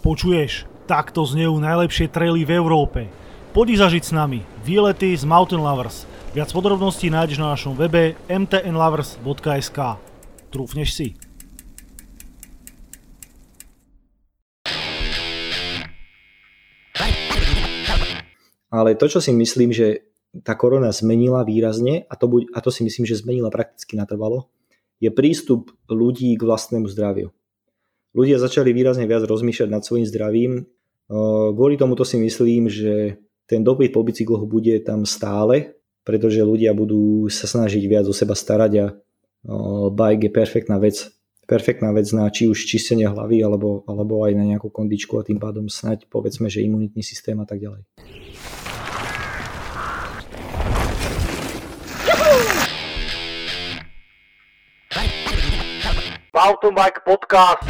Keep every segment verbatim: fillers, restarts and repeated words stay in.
Počuješ? Takto znejú najlepšie traily v Európe. Poď zažiť s nami výlety z Mountain Lovers. Viac podrobností nájdeš na našom webe em té en lovers bodka es ká. Trúfneš si? Ale to, čo si myslím, že tá korona zmenila výrazne, a to, buď, a to si myslím, že zmenila prakticky natrvalo, je prístup ľudí k vlastnému zdraviu. Ľudia začali výrazne viac rozmýšľať nad svojím zdravím. Kvôli tomuto si myslím, že ten dopyt po bicykloch bude tam stále, pretože ľudia budú sa snažiť viac o seba starať a bike je perfektná vec. Perfektná vec na či už čistenie hlavy, alebo, alebo aj na nejakú kondičku a tým pádom snáď povedzme, že imunitný systém a tak ďalej. Mountain Bike Podcast.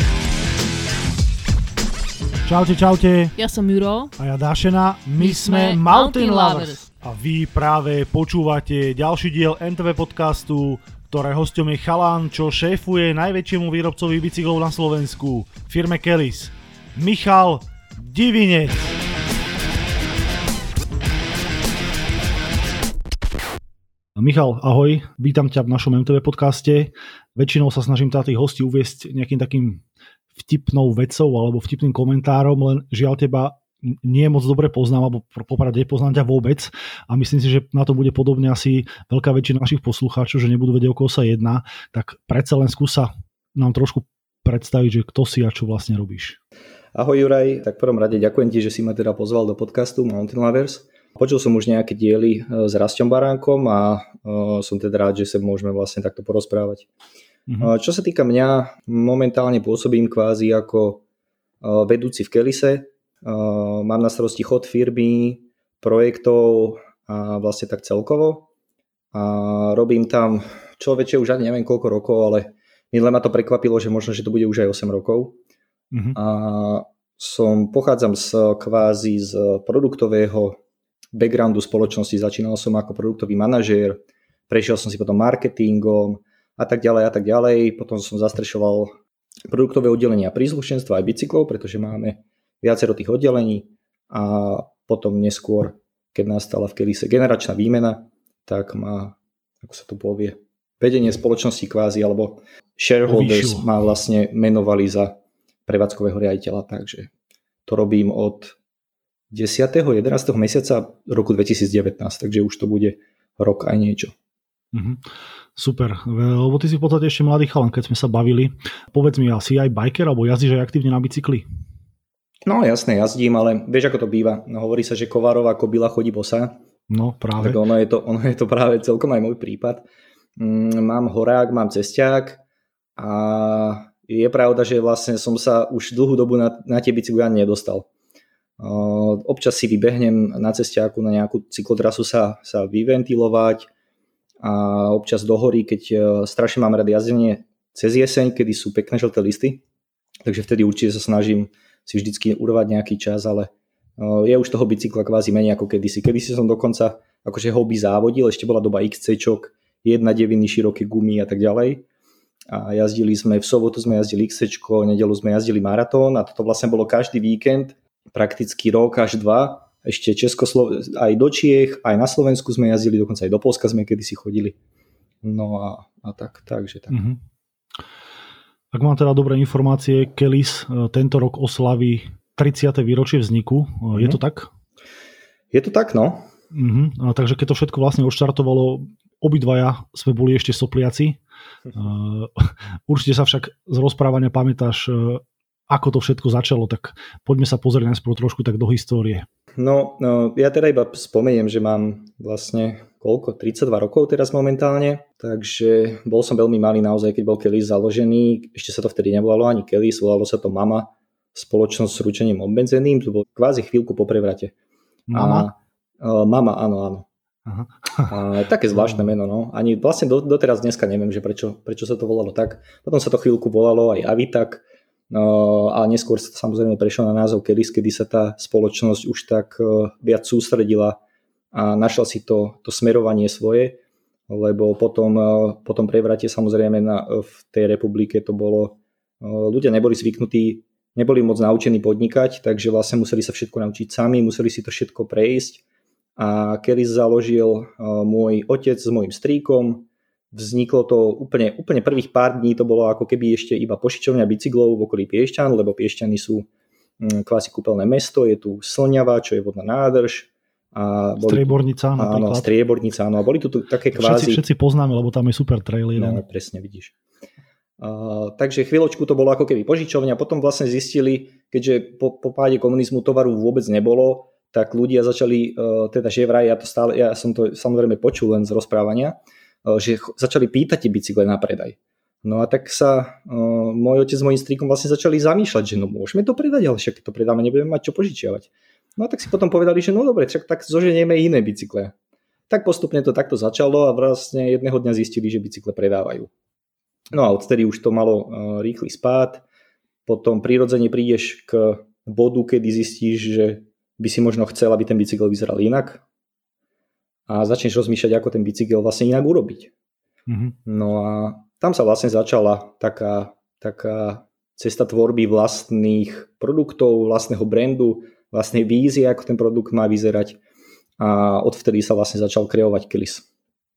Čaute, čaute. Ja som Juro. A ja Dášena. My, My sme Mountain, Mountain Lovers. Lovers. A vy práve počúvate ďalší diel en té vé podcastu, ktoré hosťom je chalan, čo šéfuje najväčšiemu výrobcovi bicyklov na Slovensku, firme Kelis. Michal Divinec. Michal, ahoj, vítam ťa v našom em té vé podcaste. Väčšinou sa snažím teda tých hostí uviesť nejakým takým vtipnou vecou alebo vtipným komentárom, len žiaľ teba nie moc dobre poznám, alebo popravde nepoznám ťa vôbec a myslím si, že na to bude podobne asi veľká väčšina našich poslucháčov, že nebudú vedieť, o koho sa jedná, tak predsa len skúsa nám trošku predstaviť, že kto si a čo vlastne robíš. Ahoj Juraj, tak v prvom rade ďakujem ti, že si ma teda pozval do podcastu Mountain Lovers. Počul som už nejaké diely s Rastom Baránkom a som teda rád, že sa môžeme vlastne takto porozprávať. Mm-hmm. Čo sa týka mňa, momentálne pôsobím kvázi ako vedúci v Kelise. Mám na starosti chod firmy, projektov a vlastne tak celkovo. A robím tam človeče už ani neviem koľko rokov, ale minule ma to prekvapilo, že možno, že to bude už aj osem rokov. Mm-hmm. A som, pochádzam z kvázi z produktového backgroundu spoločnosti. Začínal som ako produktový manažér, prešiel som si potom marketingom a tak ďalej a tak ďalej. Potom som zastrešoval produktové oddelenia príslušenstva aj bicyklov, pretože máme viacero tých oddelení a potom neskôr, keď nastala v Kelise generačná výmena, tak ma, ako sa to povie, vedenie spoločnosti kvázi, alebo shareholders ma vlastne menovali za prevádzkového riaditeľa, takže to robím od desiateho jedenásteho mesiaca roku dvetisícdevätnásť, takže už to bude rok aj niečo. Mhm. Super, lebo ty si v podstate ešte mladý chalan, keď sme sa bavili. Povedz mi, asi aj biker, alebo jazdíš aj aktívne na bicykli? No jasné, jazdím, ale vieš, ako to býva. No, hovorí sa, že kovárová kobila chodí bosá. No práve. Tak ono je to, ono je to práve celkom aj môj prípad. Mám horák, mám cesťák a je pravda, že vlastne som sa už dlhú dobu na, na tie bicykly ani nedostal. Občas si vybehnem na cesťáku na nejakú cyklotrasu sa, sa vyventilovať a občas do hory, keď strašne mám rád jazdenie cez jeseň, kedy sú pekné žlté listy, takže vtedy určite sa snažím si vždycky urvať nejaký čas, ale je už toho bicykla kvázi menej ako kedysi. Kedysi som dokonca akože hobby závodil, ešte bola doba iks céčok, jedna deviny, široké gumy a tak ďalej. A jazdili sme, v sobotu sme jazdili iks céčko, nedeľu sme jazdili maratón a toto vlastne bolo každý víkend, prakticky rok až dva. Ešte Českoslo- aj do Čiech, aj na Slovensku sme jazdili, dokonca aj do Poľska sme kedysi chodili. No a, a tak, takže tak. Mm-hmm. Ak mám teda dobré informácie, Kelis tento rok oslaví tridsiate výročie vzniku. Mm-hmm. Je to tak? Je to tak, no. Mm-hmm. A takže keď to všetko vlastne odštartovalo, obidvaja sme boli ešte sopliaci. Uh, určite sa však z rozprávania pamätáš, uh, ako to všetko začalo, tak poďme sa pozrieť najskôr trošku tak do histórie. No, no, ja teda iba spomeniem, že mám vlastne koľko, tridsaťdva rokov teraz momentálne, takže bol som veľmi malý naozaj, keď bol Kelis založený, ešte sa to vtedy nevolalo ani Kelis, volalo sa to Mama, spoločnosť s ručením obmedzeným, to bolo kvázi chvíľku po prevrate. Mama? A, uh, mama, áno, áno. Aha. A, také zvláštne meno, no. Ani vlastne do, doteraz dneska neviem, že prečo, prečo sa to volalo tak. Potom sa to chvíľku volalo aj Avitak, no, a neskôr sa samozrejme prešlo na názov Kelis, kedy sa tá spoločnosť už tak uh, viac sústredila a našla si to, to smerovanie svoje, lebo potom, uh, potom prevrate samozrejme na, v tej republike to bolo, uh, ľudia neboli zvyknutí neboli moc naučení podnikať, takže vlastne museli sa všetko naučiť sami, museli si to všetko prejsť. A kedy založil môj otec s môjim strýkom, vzniklo to úplne, úplne prvých pár dní, to bolo ako keby ešte iba požičovňa bicyklov v okolí Piešťan, lebo Piešťany sú kvázi kúpeľné mesto, je tu Slňava, čo je vodná nádrž. A boli, Striebornica napríklad. Áno, Striebornica, áno, a boli tu také kvázi... Všetci, všetci poznáme, lebo tam je super trail jeden. No, presne, vidíš. Uh, takže chvíľočku to bolo ako keby požičovňa, potom vlastne zistili, keďže po, po páde komunizmu tovaru vôbec nebolo, tak ľudia začali, uh, teda že vraj, ja to stále, ja som to samozrejme počul len z rozprávania, uh, že ch- začali pýtať tie bicykle na predaj. No a tak sa uh, môj otec s mojím strýkom vlastne začali zamýšľať, že no môžeme to predať, ale však keď to predáme, nebudeme mať čo požičiavať. No a tak si potom povedali, že no dobre, však tak zoženieme iné bicykle. Tak postupne to takto začalo a vlastne jedného dňa zistili, že bicykle predávajú. No a odtedy už to malo uh, rýchly spád, potom prirodzene prídeš k bodu, kedy zistíš, že by si možno chcel, aby ten bicykel vyzeral inak a začneš rozmýšľať, ako ten bicykel vlastne inak urobiť. Mm-hmm. No a tam sa vlastne začala taká, taká cesta tvorby vlastných produktov, vlastného brandu, vlastnej vízie, ako ten produkt má vyzerať a odvtedy sa vlastne začal kreovať Kelis.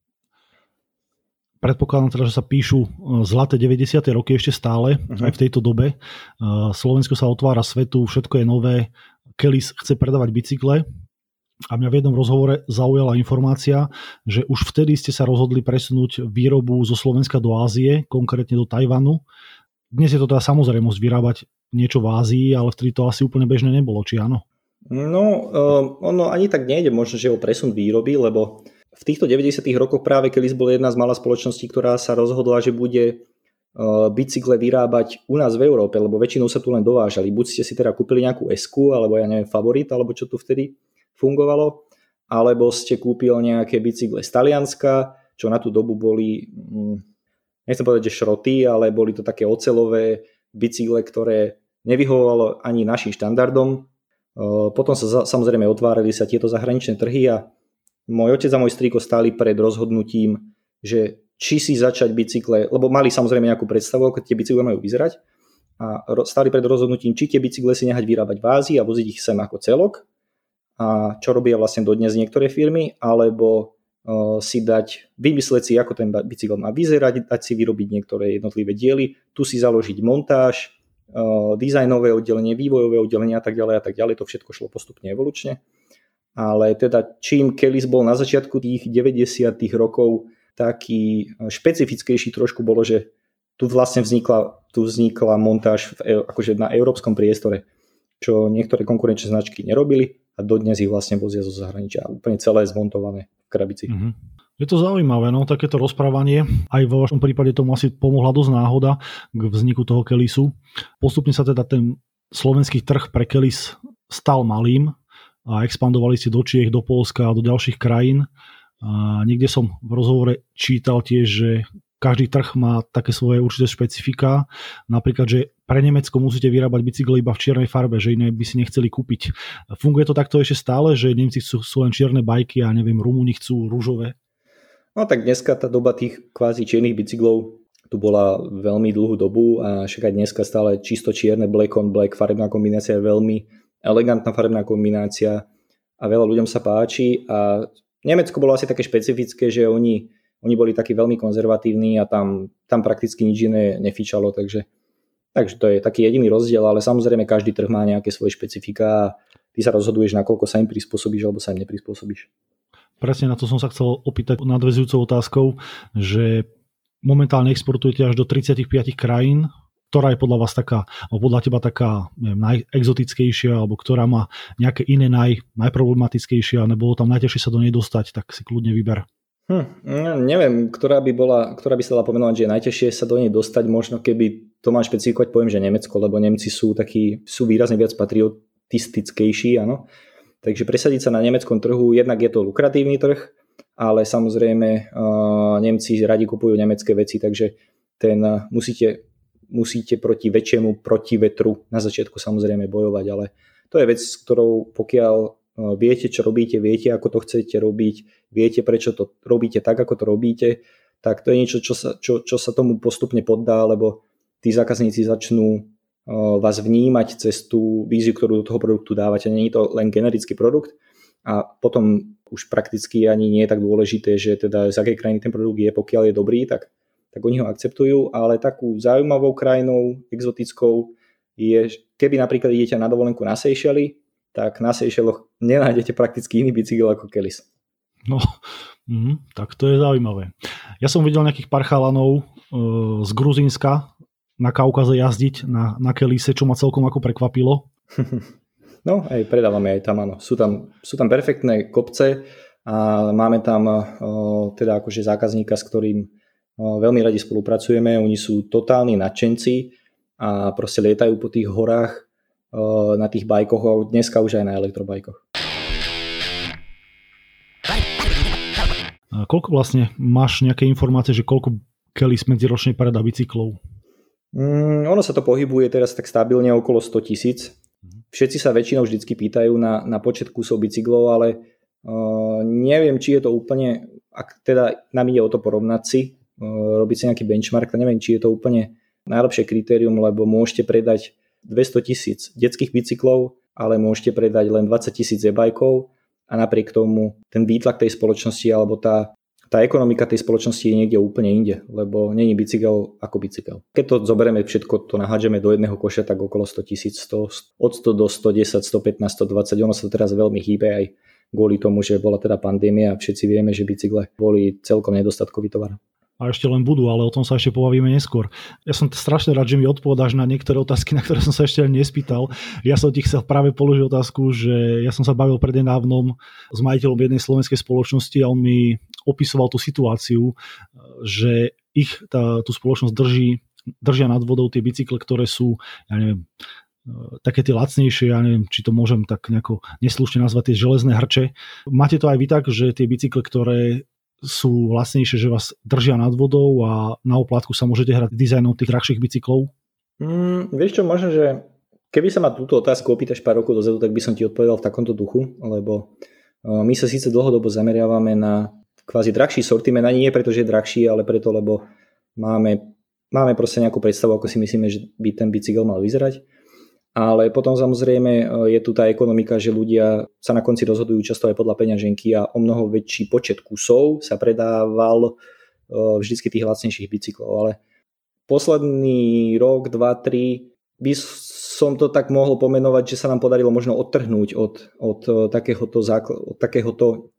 Predpokladám teda, že sa píšu zlaté deväťdesiate roky ešte stále, uh-huh. aj v tejto dobe. Slovensko sa otvára svetu, všetko je nové. Kelis chce predávať bicykle a mňa v jednom rozhovore zaujala informácia, že už vtedy ste sa rozhodli presunúť výrobu zo Slovenska do Ázie, konkrétne do Tajvanu. Dnes je to teda samozrejmosť vyrábať niečo v Ázii, ale vtedy to asi úplne bežné nebolo, či áno? No, ono ani tak nejde možno, že o presun výroby, lebo v týchto deväťdesiatych rokoch práve Kelis bola jedna z mála spoločností, ktorá sa rozhodla, že bude bicykle vyrábať u nás v Európe, lebo väčšinou sa tu len dovážali. Buď ste si teda kúpili nejakú esku, alebo ja neviem, Favorit, alebo čo tu vtedy fungovalo, alebo ste kúpil nejaké bicykle z Talianska, čo na tú dobu boli, nechcem povedať, že šroty, ale boli to také oceľové bicykle, ktoré nevyhovovalo ani našim štandardom. Potom sa samozrejme otvárali sa tieto zahraničné trhy a môj otec a môj strýko stáli pred rozhodnutím, že či si začať bicykle, lebo mali samozrejme nejakú predstavu, ako tie bicykle majú vyzerať a stáli pred rozhodnutím, či tie bicykle si nehať vyrábať v Ázii a voziť ich sem ako celok, a čo robia vlastne dodnes niektoré firmy, alebo uh, si dať, vymysleť si, ako ten bicykel má vyzerať, dať si vyrobiť niektoré jednotlivé diely, tu si založiť montáž, uh, dizajnové oddelenie, vývojové oddelenie a tak ďalej a tak ďalej, to všetko šlo postupne evolučne. Ale teda čím Kelis bol na začiatku tých deväťdesiatych rokov taký špecifickejší trošku bolo, že tu vlastne vznikla, tu vznikla montáž v, akože na európskom priestore, čo niektoré konkurenčné značky nerobili a dodnes ich vlastne vozia zo zahraničia. Úplne celé zmontované v krabici. Mm-hmm. Je to zaujímavé, no takéto rozprávanie. Aj vo vašom prípade tomu asi pomohla dosť náhoda k vzniku toho Kelisu. Postupne sa teda ten slovenský trh pre Kelis stal malým a expandovali ste do Čiech, do Poľska a do ďalších krajín. A niekde som v rozhovore čítal tiež, že každý trh má také svoje určité špecifika. Napríklad, že pre Nemecko musíte vyrábať bicykle iba v čiernej farbe, že iné by si nechceli kúpiť. Funguje to takto ešte stále, že Nemci chcú, sú len čierne bajky a neviem, Rumúni chcú rúžové? No tak dneska tá doba tých kvázi čiernych bicyklov tu bola veľmi dlhú dobu a však aj dneska stále čisto čierne black on black farebná kombinácia je veľmi elegantná farebná kombinácia a veľa ľuďom sa páči a Nemecko bolo asi také špecifické, že oni, oni boli takí veľmi konzervatívni a tam, tam prakticky nič iné nefičalo, takže, takže to je taký jediný rozdiel, ale samozrejme každý trh má nejaké svoje špecifika a ty sa rozhoduješ, nakoľko sa im prispôsobíš alebo sa im neprispôsobíš. Presne na to som sa chcel opýtať nadväzujúcou otázkou, že momentálne exportujete až do tridsaťpäť krajín, ktorá je podľa vás taká, alebo podľa teba taká neviem, najexotickejšia, alebo ktorá má nejaké iné naj, najproblematickejšie a nebolo tam najťažšie sa do nej dostať, tak si kľudne vyber. Hm, neviem, ktorá by, bola, ktorá by sa dala pomenovať, že je najťažšie sa do nej dostať, možno keby to mám špecifikovať, poviem, že Nemecko, lebo Nemci sú takí, sú výrazne viac patriotistickejší, áno. Takže presadiť sa na nemeckom trhu, jednak je to lukratívny trh, ale samozrejme uh, Nemci radi kupujú nemecké veci, takže ten uh, musíte musíte proti väčšiemu protivetru na začiatku samozrejme bojovať, ale to je vec, s ktorou pokiaľ viete, čo robíte, viete, ako to chcete robiť, viete, prečo to robíte tak, ako to robíte, tak to je niečo, čo sa, čo, čo sa tomu postupne poddá, lebo tí zákazníci začnú vás vnímať cez tú víziu, ktorú do toho produktu dávate. Nie je to len generický produkt a potom už prakticky ani nie je tak dôležité, že teda z akej krajiny ten produkt je, pokiaľ je dobrý, tak, tak oni ho akceptujú, ale takú zaujímavou krajinou, exotickou je, keby napríklad idete na dovolenku na Seychely, tak na Seychelloch nenájdete prakticky iný bicykel ako Kelis. No, mm, tak to je zaujímavé. Ja som videl nejakých pár chalanov e, z Gruzínska na Kaukaze jazdiť na, na Kelise, čo ma celkom ako prekvapilo. No, aj predávame aj tam, áno. Sú tam, sú tam perfektné kopce a máme tam e, teda akože zákazníka, s ktorým e, veľmi radi spolupracujeme. Oni sú totálni nadšenci a proste lietajú po tých horách na tých bajkoch a dneska už aj na elektrobajkoch. A koľko vlastne máš nejaké informácie, že koľko Kelis medziročne predá bicyklov? Mm, ono sa to pohybuje teraz tak stabilne okolo sto tisíc. Všetci sa väčšinou vždycky pýtajú na, na počet kusov bicyklov, ale uh, neviem, či je to úplne, ak teda nám ide o to porovnať si, uh, robiť si nejaký benchmark, tak neviem, či je to úplne najlepšie kritérium, lebo môžete predať dvesto tisíc detských bicyklov, ale môžete predať len dvadsať tisíc e-bajkov a napriek tomu ten výtlak tej spoločnosti alebo tá, tá ekonomika tej spoločnosti je niekde úplne inde, lebo není bicykel ako bicykel. Keď to zoberieme všetko, to nahádžeme do jedného koša, tak okolo sto tisíc, od sto do sto desať, sto pätnásť, sto dvadsať, ono sa to teraz veľmi hýbe aj kvôli tomu, že bola teda pandémia a všetci vieme, že bicykle boli celkom nedostatkový tovar. A ešte len budú, ale o tom sa ešte pobavíme neskôr. Ja som strašne rád, že mi odpovedáš na niektoré otázky, na ktoré som sa ešte ani nespýtal. Ja som ti chcel práve položiť otázku, že ja som sa bavil prednedávnom s majiteľom jednej slovenskej spoločnosti a on mi opisoval tú situáciu, že ich tá, tú spoločnosť drží, držia nad vodou tie bicykle, ktoré sú, ja neviem, také tie lacnejšie, ja neviem, či to môžem tak nejako neslušne nazvať, tie železné hrče. Máte to aj vy tak, že tie bicykle, ktoré sú vlastnejšie, že vás držia nad vodou a na oplátku sa môžete hrať dizajnom tých drahších bicyklov? Mm, vieš čo, možno, že keby sa ma túto otázku opýtaš pár rokov dozadu, tak by som ti odpovedal v takomto duchu, lebo my sa síce dlhodobo zameriavame na kvázi drahší sortiment, ani nie preto, že je drahší, ale preto, lebo máme, máme proste nejakú predstavu, ako si myslíme, že by ten bicykel mal vyzerať. Ale potom samozrejme je tu tá ekonomika, že ľudia sa na konci rozhodujú často aj podľa peňaženky a o mnoho väčší počet kusov sa predával vždycky tých lacnejších bicyklov. Ale posledný rok, dva, tri by som to tak mohol pomenovať, že sa nám podarilo možno odtrhnúť od, od takéhoto, zákl- od takéhoto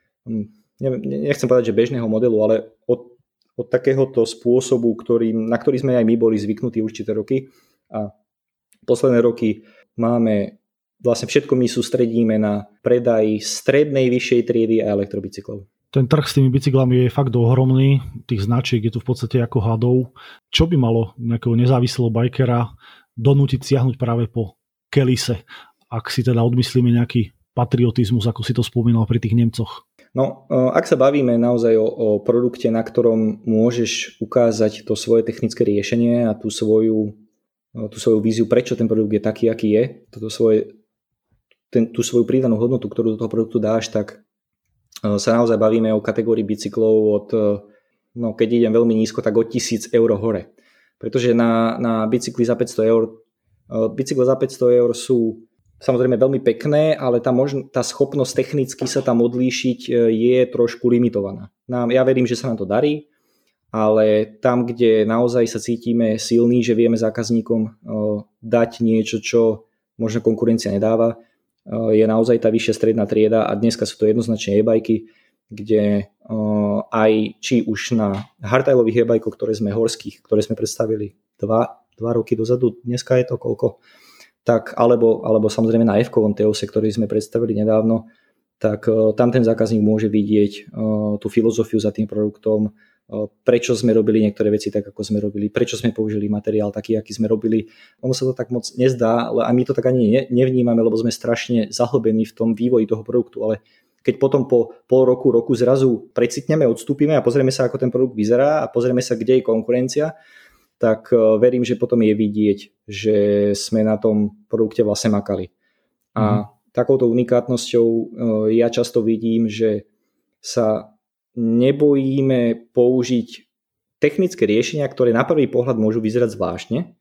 nechcem povedať, že bežného modelu, ale od, od takéhoto spôsobu, ktorý, na ktorý sme aj my boli zvyknutí určité roky. A posledné roky máme, vlastne všetko my sústredíme na predaj strednej vyššej triedy a elektrobicyklov. Ten trh s tými bicyklami je fakt ohromný, tých značiek je tu v podstate ako hadov. Čo by malo nejakého nezávislého bajkera donútiť siahnuť práve po Kelise, ak si teda odmyslíme nejaký patriotizmus, ako si to spomínal pri tých Nemcoch? No, ak sa bavíme naozaj o, o produkte, na ktorom môžeš ukázať to svoje technické riešenie a tú svoju tú svoju víziu, prečo ten produkt je taký, aký je, toto svoje, ten, tú svoju pridanú hodnotu, ktorú do toho produktu dáš, tak sa naozaj bavíme o kategórii bicyklov od, no keď idem veľmi nízko, tak od tisíc eur hore. Pretože na, na bicykli za päťsto eur, bicykle za päťsto eur sú samozrejme veľmi pekné, ale tá, možn- tá schopnosť technicky sa tam odlíšiť je trošku limitovaná. Nám, ja verím, že sa nám to darí, ale tam, kde naozaj sa cítime silní, že vieme zákazníkom dať niečo, čo možno konkurencia nedáva, je naozaj tá vyššia stredná trieda a dneska sú to jednoznačne e-bajky, kde aj či už na hardtailových e-bajkoch, ktoré sme horských, ktoré sme predstavili dva, dva roky dozadu, dneska je to koľko, tak alebo, alebo samozrejme na F-kovom Teose, ktorý sme predstavili nedávno, tak tam ten zákazník môže vidieť tú filozofiu za tým produktom, prečo sme robili niektoré veci tak, ako sme robili, prečo sme použili materiál taký, aký sme robili. Ono sa to tak moc nezdá, ale a my to tak ani nevnímame, lebo sme strašne zahlbení v tom vývoji toho produktu, ale keď potom po pol roku, roku zrazu precitneme, odstúpime a pozrieme sa, ako ten produkt vyzerá a pozrieme sa, kde je konkurencia, tak verím, že potom je vidieť, že sme na tom produkte vlastne makali. A mm. takouto unikátnosťou ja často vidím, že sa nebojíme použiť technické riešenia, ktoré na prvý pohľad môžu vyzerať zvláštne,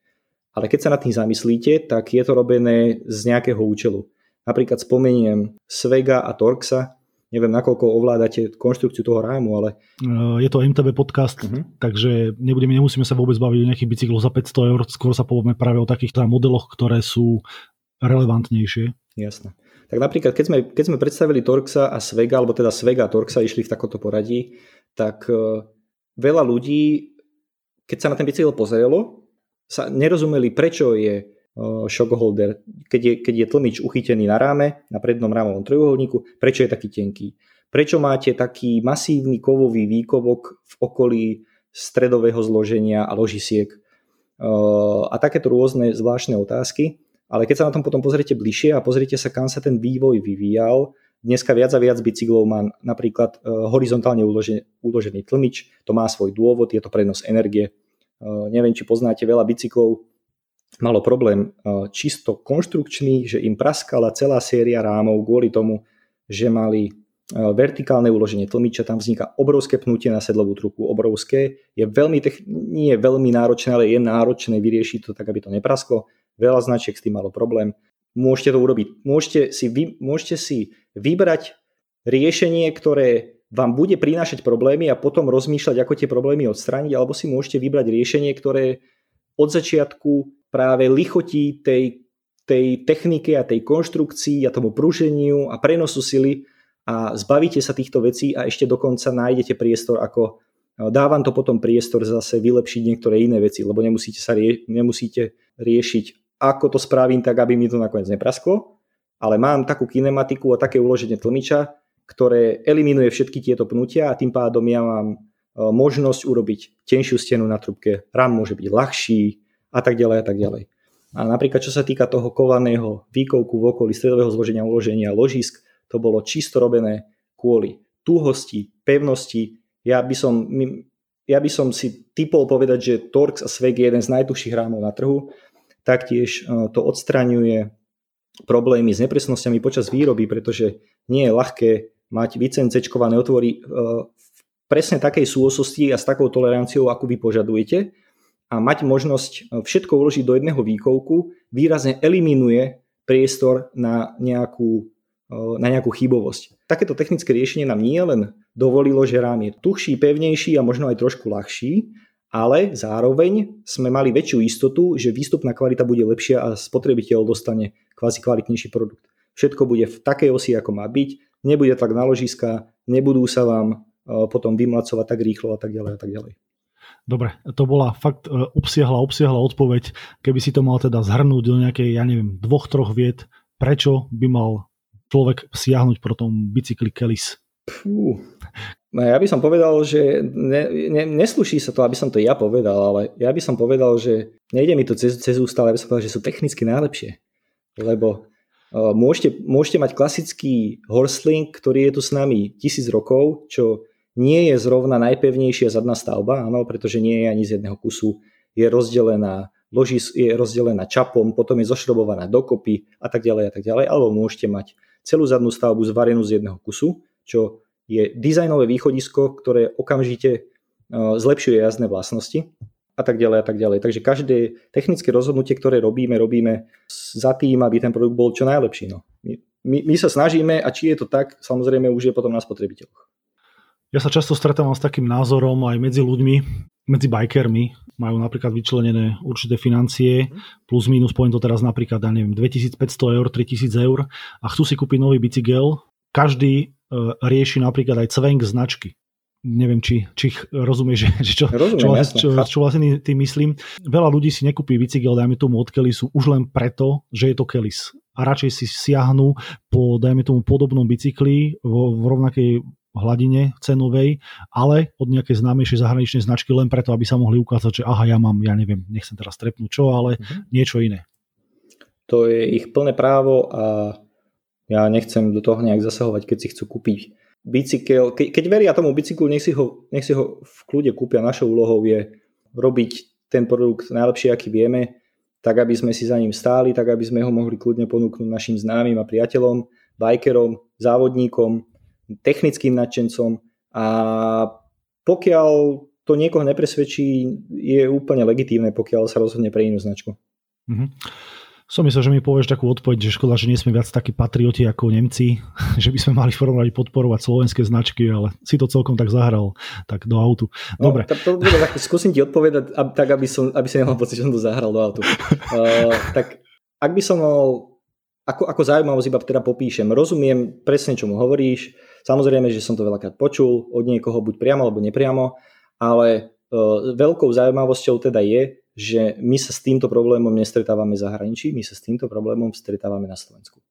ale keď sa nad tým zamyslíte, tak je to robené z nejakého účelu. Napríklad spomeniem Svega a Torxa, neviem, nakoľko ovládate konštrukciu toho rámu, ale... Je to em té bé podcast, uh-huh. takže nebudeme, nemusíme sa vôbec baviť o nejakých bicykloch za päťsto eur, skôr sa povieme práve o takých teda modeloch, ktoré sú relevantnejšie. Jasné. Tak napríklad, keď sme, keď sme predstavili Torxa a Svega, alebo teda Svega a Torxa išli v takomto poradí, tak uh, veľa ľudí, keď sa na ten bicykel pozrelo, sa nerozumeli, prečo je uh, shock holder, keď je, keď je tlmič uchytený na ráme, na prednom rámovom trojuholníku, prečo je taký tenký. Prečo máte taký masívny kovový výkovok v okolí stredového zloženia a ložisiek. Uh, a takéto rôzne zvláštne otázky. Ale keď sa na tom potom pozriete bližšie a pozriete sa, kam sa ten vývoj vyvíjal, dneska viac a viac bicyklov má napríklad uh, horizontálne uložený, uložený tlmič, to má svoj dôvod, je to prenos energie. Uh, neviem, či poznáte, veľa bicyklov malo problém uh, čisto konštrukčný, že im praskala celá séria rámov kvôli tomu, že mali uh, vertikálne uloženie tlmiča, tam vzniká obrovské pnutie na sedlovú trúbku, obrovské. Je veľmi, nie je veľmi náročné, ale je náročné vyriešiť to tak, aby to neprasklo. Veľa značiek s tým malo problém. Môžete to urobiť. Môžete si, vy, môžete si vybrať riešenie, ktoré vám bude prinášať problémy a potom rozmýšľať, ako tie problémy odstrániť, alebo si môžete vybrať riešenie, ktoré od začiatku práve lichotí tej, tej technike a tej konštrukcii a tomu prúženiu a prenosu sily a zbavíte sa týchto vecí a ešte dokonca nájdete priestor, ako dávam to potom priestor zase vylepšiť niektoré iné veci, lebo nemusíte, sa rie, nemusíte riešiť, ako to spravím tak, aby mi to nakoniec neprasklo, ale mám takú kinematiku a také uloženie tlmiča, ktoré eliminuje všetky tieto pnutia a tým pádom ja mám možnosť urobiť tenšiu stenu na trúbke, rám môže byť ľahší a tak ďalej a tak ďalej. A napríklad čo sa týka toho kovaného výkovku v okolí stredového zloženia uloženia ložisk, to bolo čisto robené kvôli tuhosti, pevnosti. Ja by som, ja by som si typol povedať, že Torx a Sveg je jeden z najtuchších rámov na trhu. Taktiež to odstraňuje problémy s nepresnosťami počas výroby, pretože nie je ľahké mať vycencečkované otvory v presne takej súososti a s takou toleranciou, ako vy požadujete, a mať možnosť všetko uložiť do jedného výkovku výrazne eliminuje priestor na nejakú, na nejakú chybovosť. Takéto technické riešenie nám nie len dovolilo, že rám je tuchší, pevnejší a možno aj trošku ľahší, ale zároveň sme mali väčšiu istotu, že výstupná kvalita bude lepšia a spotrebiteľ dostane kvázi kvalitnejší produkt. Všetko bude v takej osi, ako má byť, nebude tak na ložiska, nebudú sa vám potom vymlacovať tak rýchlo a tak ďalej a tak ďalej. Dobre, to bola fakt obsiahla, obsiahla odpoveď. Keby si to mal teda zhrnúť do nejakej, ja neviem, dvoch, troch viet, prečo by mal človek siahnuť pro tom bicykli Kelis? Fú. No ja by som povedal, že ne, ne, neslúší sa to, aby som to ja povedal, ale ja by som povedal, že nejde mi to cez, cez ústa, ale ja by som povedal, že sú technicky najlepšie. Lebo uh, môžete, môžete mať klasický Horsling, ktorý je tu s nami tisíc rokov, čo nie je zrovna najpevnejšia zadná stavba, áno, pretože nie je ani z jedného kusu. Je rozdelená, ložis, je rozdelená čapom, potom je zošrobovaná dokopy a tak ďalej a tak ďalej. Alebo môžete mať celú zadnú stavbu zvarenú z jedného kusu, čo je dizajnové východisko, ktoré okamžite zlepšuje jazdné vlastnosti a tak ďalej a tak ďalej. Takže každé technické rozhodnutie, ktoré robíme, robíme za tým, aby ten produkt bol čo najlepší. No. My, my, my sa snažíme a či je to tak, samozrejme už je potom na spotrebiteľoch. Ja sa často stretávam s takým názorom aj medzi ľuďmi, medzi bikermi, majú napríklad vyčlenené určité financie, plus minus, poviem to teraz napríklad, ja neviem, dvetisícpäťsto eur, tritisíc eur a chcú si kúpiť nový bicykel. Každý rieši napríklad aj cvenk značky. Neviem, či, či rozumieš, že čo, Rozumiem, čo, jasne. čo, čo vlastne tým myslím. Veľa ľudí si nekúpi bicykel, dajme tomu od Kellisu, už len preto, že je to Kellis. A radšej si siahnu po, dajme tomu, podobnom bicykli vo, v rovnakej hladine cenovej, ale od nejakej známejšej zahraničnej značky len preto, aby sa mohli ukázať, že aha, ja mám, ja neviem, nechcem teraz trepnúť čo, ale uh-huh. niečo iné. To je ich plné právo a ja nechcem do toho nejak zasahovať, keď si chcú kúpiť bicykel. Ke, keď veria tomu bicyklu, nech si, ho, nech si ho v kľude kúpia. Našou úlohou je robiť ten produkt najlepšie, aký vieme, tak aby sme si za ním stáli, tak aby sme ho mohli kľudne ponúknuť našim známym a priateľom, bikerom, závodníkom, technickým nadšencom a pokiaľ to niekoho nepresvedčí, je úplne legitívne, pokiaľ sa rozhodne pre inú značku. Mm-hmm. Som myslel, že mi povieš takú odpoveď, že škoda, že nie sme viac takí patrioti ako Nemci, že by sme mali v prvom rade podporovať slovenské značky, ale si to celkom tak zahral tak do autu. Dobre. No, to, to, tak, skúsim ti odpovedať ab, tak, aby som, aby som nemal pocit, že som to zahral do autu. Uh, tak ak by som mal, ako, ako zaujímavosť iba teda popíšem, rozumiem presne, čo mu hovoríš, samozrejme, že som to veľakrát počul od niekoho, buď priamo alebo nepriamo, ale uh, veľkou zaujímavosťou teda je, že my sa s týmto problémom nestretávame v zahraničí, my sa s týmto problémom stretávame na Slovensku.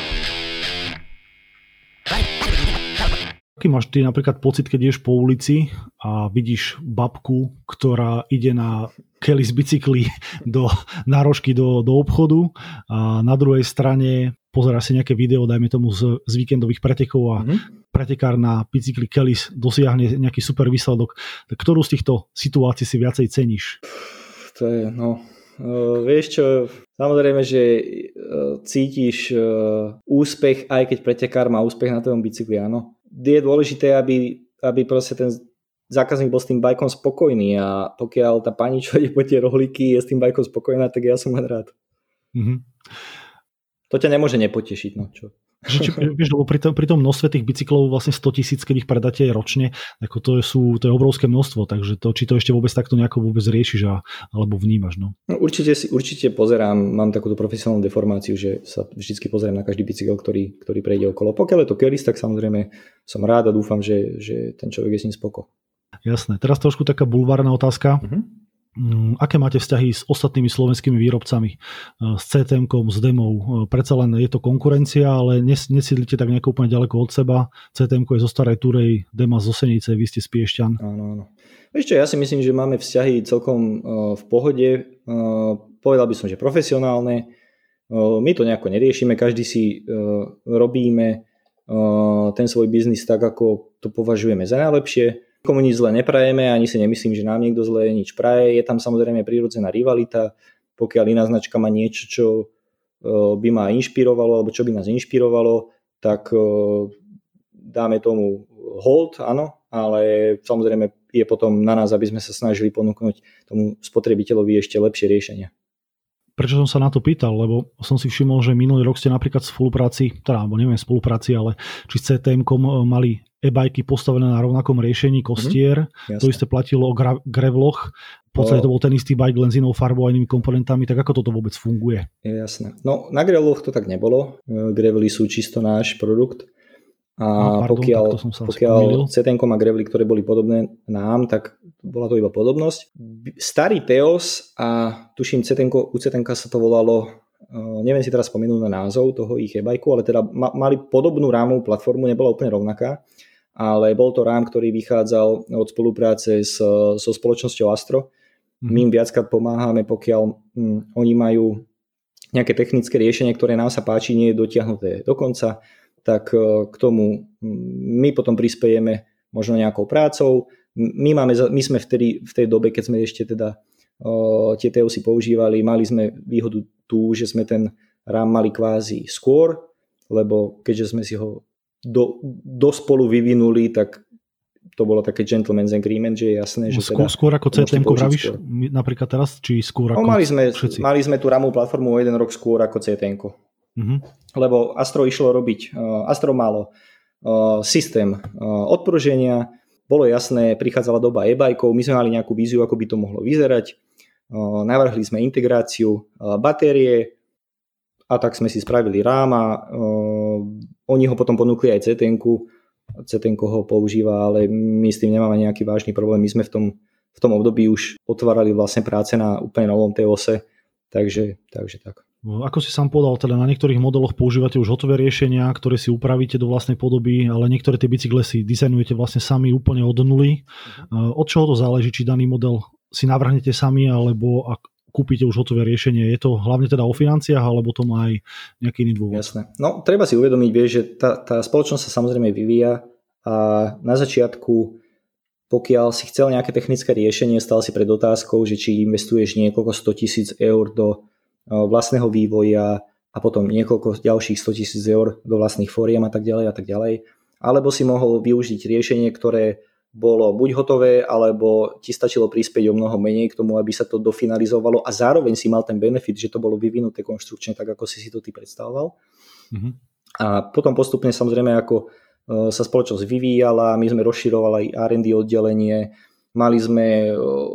Aký máš ty napríklad pocit, keď ideš po ulici a vidíš babku, ktorá ide na keli z bicykli do nárožky do, do obchodu a na druhej strane pozerá si nejaké video, dajme tomu z, z víkendových pretekov a mm-hmm. pretekár na bicykli Kellys dosiahne nejaký super výsledok. Ktorú z týchto situácií si viacej ceníš? To je, no, uh, vieš čo, samozrejme, že uh, cítiš uh, úspech, aj keď pretekár má úspech na tom bicykli, áno. Je dôležité, aby, aby proste ten zákazník bol s tým bajkom spokojný a pokiaľ tá pani, čo ide po tie rohlíky, je s tým bajkom spokojná, tak ja som len rád. Mm-hmm. To ťa nemôže nepotešiť, no čo. Že či, vieš, lebo pri tom, pri tom množstve tých bicyklov vlastne sto tisíc, keď ich predáte ročne, ako to, sú, to je obrovské množstvo, takže to, či to ešte vôbec takto nejako vôbec riešiš a, alebo vnímaš. No. No, určite si určite pozerám, mám takúto profesionálnu deformáciu, že sa vždycky pozerám na každý bicykel, ktorý, ktorý prejde okolo. Pokiaľ je to Kellys, tak samozrejme som rád a dúfam, že, že ten človek je s ním spoko. Jasné. Teraz trošku taká bulvárna otázka. Uh-huh. Aké máte vzťahy s ostatnými slovenskými výrobcami? S cé té emkom, s Demou? Predsa len je to konkurencia, ale nesídlite tak nejako úplne ďaleko od seba. cé té emko je zo Starej Turej, Dema z Osenice, vy ste z Piešťan. Áno, áno. Ešte ja si myslím, že máme vzťahy celkom v pohode. Povedal by som, že profesionálne. My to nejako neriešime, každý si robíme ten svoj biznis tak, ako to považujeme za najlepšie. Komu nič zle neprajeme, ani si nemyslím, že nám niekto zle nič praje. Je tam samozrejme prírodzená rivalita. Pokiaľ iná značka má niečo, čo by ma inšpirovalo, alebo čo by nás inšpirovalo, tak dáme tomu hold, áno, ale samozrejme je potom na nás, aby sme sa snažili ponúknuť tomu spotrebiteľovi ešte lepšie riešenia. Prečo som sa na to pýtal, lebo som si všimol, že minulý rok ste napríklad v spolupráci, teda, alebo neviem spolupráci, ale či s cé té emkom mali e-bajky postavené na rovnakom riešení kostier. Mm, to isté platilo o gra- grevloch. V podstate to bol ten istý bike len s inou farbou a inými komponentami. Tak ako toto vôbec funguje? Je jasné. No na grevloch to tak nebolo. Grevely sú čisto náš produkt. A no, pardon, pokiaľ, pokiaľ cé té emko má grevely, ktoré boli podobné nám, tak bola to iba podobnosť. Starý Teos a tuším cé té emko, u cé té emka sa to volalo, neviem si teraz spomenúť na názov toho ich e-bajku, ale teda mali podobnú rámovú platformu, nebola úplne rovnaká, ale bol to rám, ktorý vychádzal od spolupráce s, so spoločnosťou Astro. Mm. My im viackrát pomáhame, pokiaľ hm, oni majú nejaké technické riešenie, ktoré nám sa páči, nie je dotiahnuté do konca, tak k tomu my potom prispiejeme možno nejakou prácou. My, máme, my sme vtedy, v tej dobe, keď sme ešte teda uh, tie Teosy používali, mali sme výhodu tú, že sme ten rám mali kvázi skôr, lebo keďže sme si ho do, do spolu vyvinuli, tak to bolo také gentleman's agreement, že je jasné, že skôr, teda... Skôr ako cé té emko vravíš napríklad teraz, či skôr ako no, mali sme, všetci? Mali sme tú rámovú platformu o jeden rok skôr ako cé té emko. Uh-huh. Lebo Astro išlo robiť, uh, Astro malo uh, systém uh, odpruženia, bolo jasné, prichádzala doba e-bajkov, my sme mali nejakú víziu, ako by to mohlo vyzerať, uh, navrhli sme integráciu uh, batérie a tak sme si spravili rám a uh, oni ho potom ponúkli aj cé té emku, cé té emko ho používa, ale my s tým nemáme nejaký vážny problém, my sme v tom, v tom období už otvárali vlastne práce na úplne novom Teose, takže, takže tak. Ako si sám povedal, teda na niektorých modeloch používate už hotové riešenia, ktoré si upravíte do vlastnej podoby, ale niektoré tie bicykle si dizajnujete vlastne sami úplne od nuly. Uh-huh. Od čoho to záleží, či daný model si navrhnete sami, alebo ak kúpite už hotové riešenie? Je to hlavne teda o financiách, alebo to má aj nejaký iný dôvod? Jasné. No, treba si uvedomiť, vieš, že tá, tá spoločnosť sa samozrejme vyvíja a na začiatku, pokiaľ si chcel nejaké technické riešenie, stal si pred otázkou, že či investuješ niekoľko sto tisíc eur do vlastného vývoja a potom niekoľko ďalších sto tisíc eur do vlastných fóriem a tak ďalej a tak ďalej. Alebo si mohol využiť riešenie, ktoré bolo buď hotové, alebo ti stačilo prispieť o mnoho menej k tomu, aby sa to dofinalizovalo a zároveň si mal ten benefit, že to bolo vyvinuté konštrukčne tak, ako si si to ty predstavoval. Mm-hmm. A potom postupne samozrejme, ako sa spoločnosť vyvíjala, my sme rozširovali er end dé oddelenie, mali sme,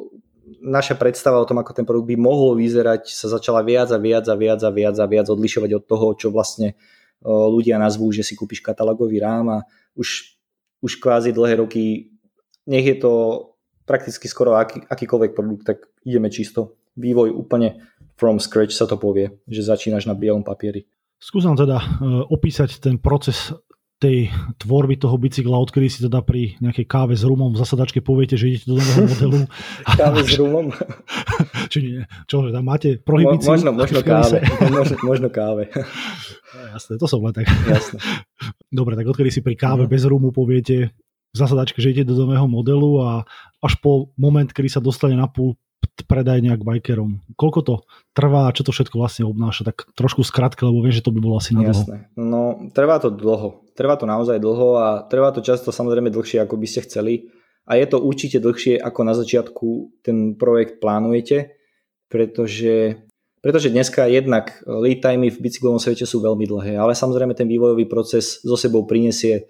naša predstava o tom, ako ten produkt by mohol vyzerať, sa začala viac a viac a viac a viac a viac odlišovať od toho, čo vlastne ľudia nazvú, že si kúpiš katalógový rám a už, už kvázi dlhé roky, nech je to prakticky skoro aký, akýkoľvek produkt, tak ideme čisto vývoj úplne from scratch sa to povie, že začínaš na bielom papieri. Skúsam teda uh, opísať ten proces tej tvorby toho bicykla, odkedy si teda pri nejakej káve s rumom v zasadačke poviete, že idete do nového modelu. Káve s rumom? Či nie? Čo, tam máte prohibíciu? Mo, možno, možno káve. možno, možno káve. No, jasné, to som len tak. Jasné. Dobre, tak odkedy si pri káve uh-huh. bez rumu poviete v zasadačke, že idete do nového modelu a až po moment, kedy sa dostane na púl predaj nejak bikerom. Koľko to trvá a čo to všetko vlastne obnáša? Tak trošku skratke, lebo viem, že to by bolo asi na dlho. Jasné. No, trvá to dlho. Trvá to naozaj dlho a trvá to často samozrejme dlhšie, ako by ste chceli. A je to určite dlhšie, ako na začiatku ten projekt plánujete, pretože, pretože dneska jednak lead timey v bicyklovom svete sú veľmi dlhé, ale samozrejme ten vývojový proces so sebou prinesie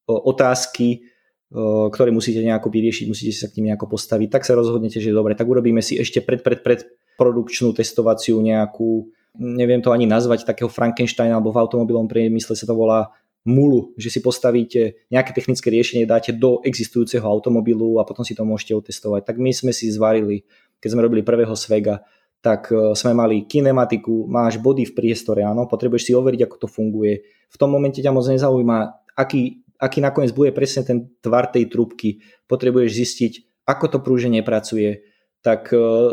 otázky, ktoré musíte nejako vyriešiť, musíte sa k nim nejako postaviť, tak sa rozhodnete, že dobre, tak urobíme si ešte pred, pred, pred produkčnú testovaciu nejakú, neviem to ani nazvať, takého Frankensteina, alebo v automobilovom priemysle sa to volá mulu, že si postavíte nejaké technické riešenie, dáte do existujúceho automobilu a potom si to môžete otestovať. Tak my sme si zvarili, keď sme robili prvého Svega, tak sme mali kinematiku, máš body v priestore, áno, potrebuješ si overiť, ako to funguje. V tom momente ťa moc nezaujíma, aký aký nakoniec bude presne ten tvar tej trúbky, potrebuješ zistiť, ako to prúženie pracuje, tak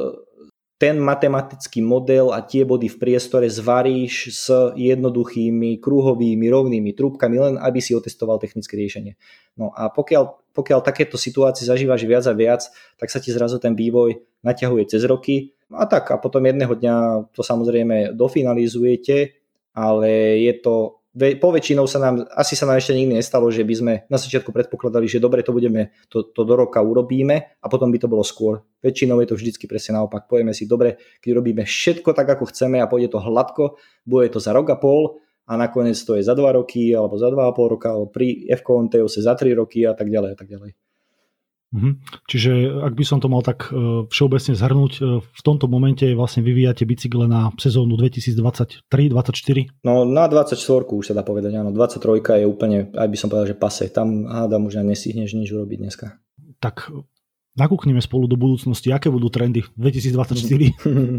ten matematický model a tie body v priestore zvaríš s jednoduchými, kruhovými, rovnými trúbkami, len aby si otestoval technické riešenie. No a pokiaľ, pokiaľ takéto situácie zažívaš viac a viac, tak sa ti zrazu ten vývoj naťahuje cez roky. A tak, a potom jedného dňa to samozrejme dofinalizujete, ale je to po väčšinou sa nám, asi sa nám ešte nikdy nestalo, že by sme na začiatku predpokladali, že dobre, to budeme, to, to do roka urobíme a potom by to bolo skôr. Väčšinou je to vždycky presne naopak. Povieme si, dobre, keď robíme všetko tak, ako chceme a pôjde to hladko, bude to za rok a pol a nakoniec to je za dva roky alebo za dva a pol roka, alebo pri F-kovom Teose za tri roky a tak ďalej a tak ďalej. Mhm. Čiže ak by som to mal tak všeobecne zhrnúť, v tomto momente vlastne vyvíjate bicykle na sezónu dvetisícdvadsaťtri dvadsaťštyri? No na dvadsaťštyri už sa dá povedať, áno. dvadsaťtrojka je úplne, aj by som povedal, že pase. Tam hádam už nestihneš nič urobiť dneska. Tak nakúkneme spolu do budúcnosti. Aké budú trendy dvetisícdvadsaťštyri?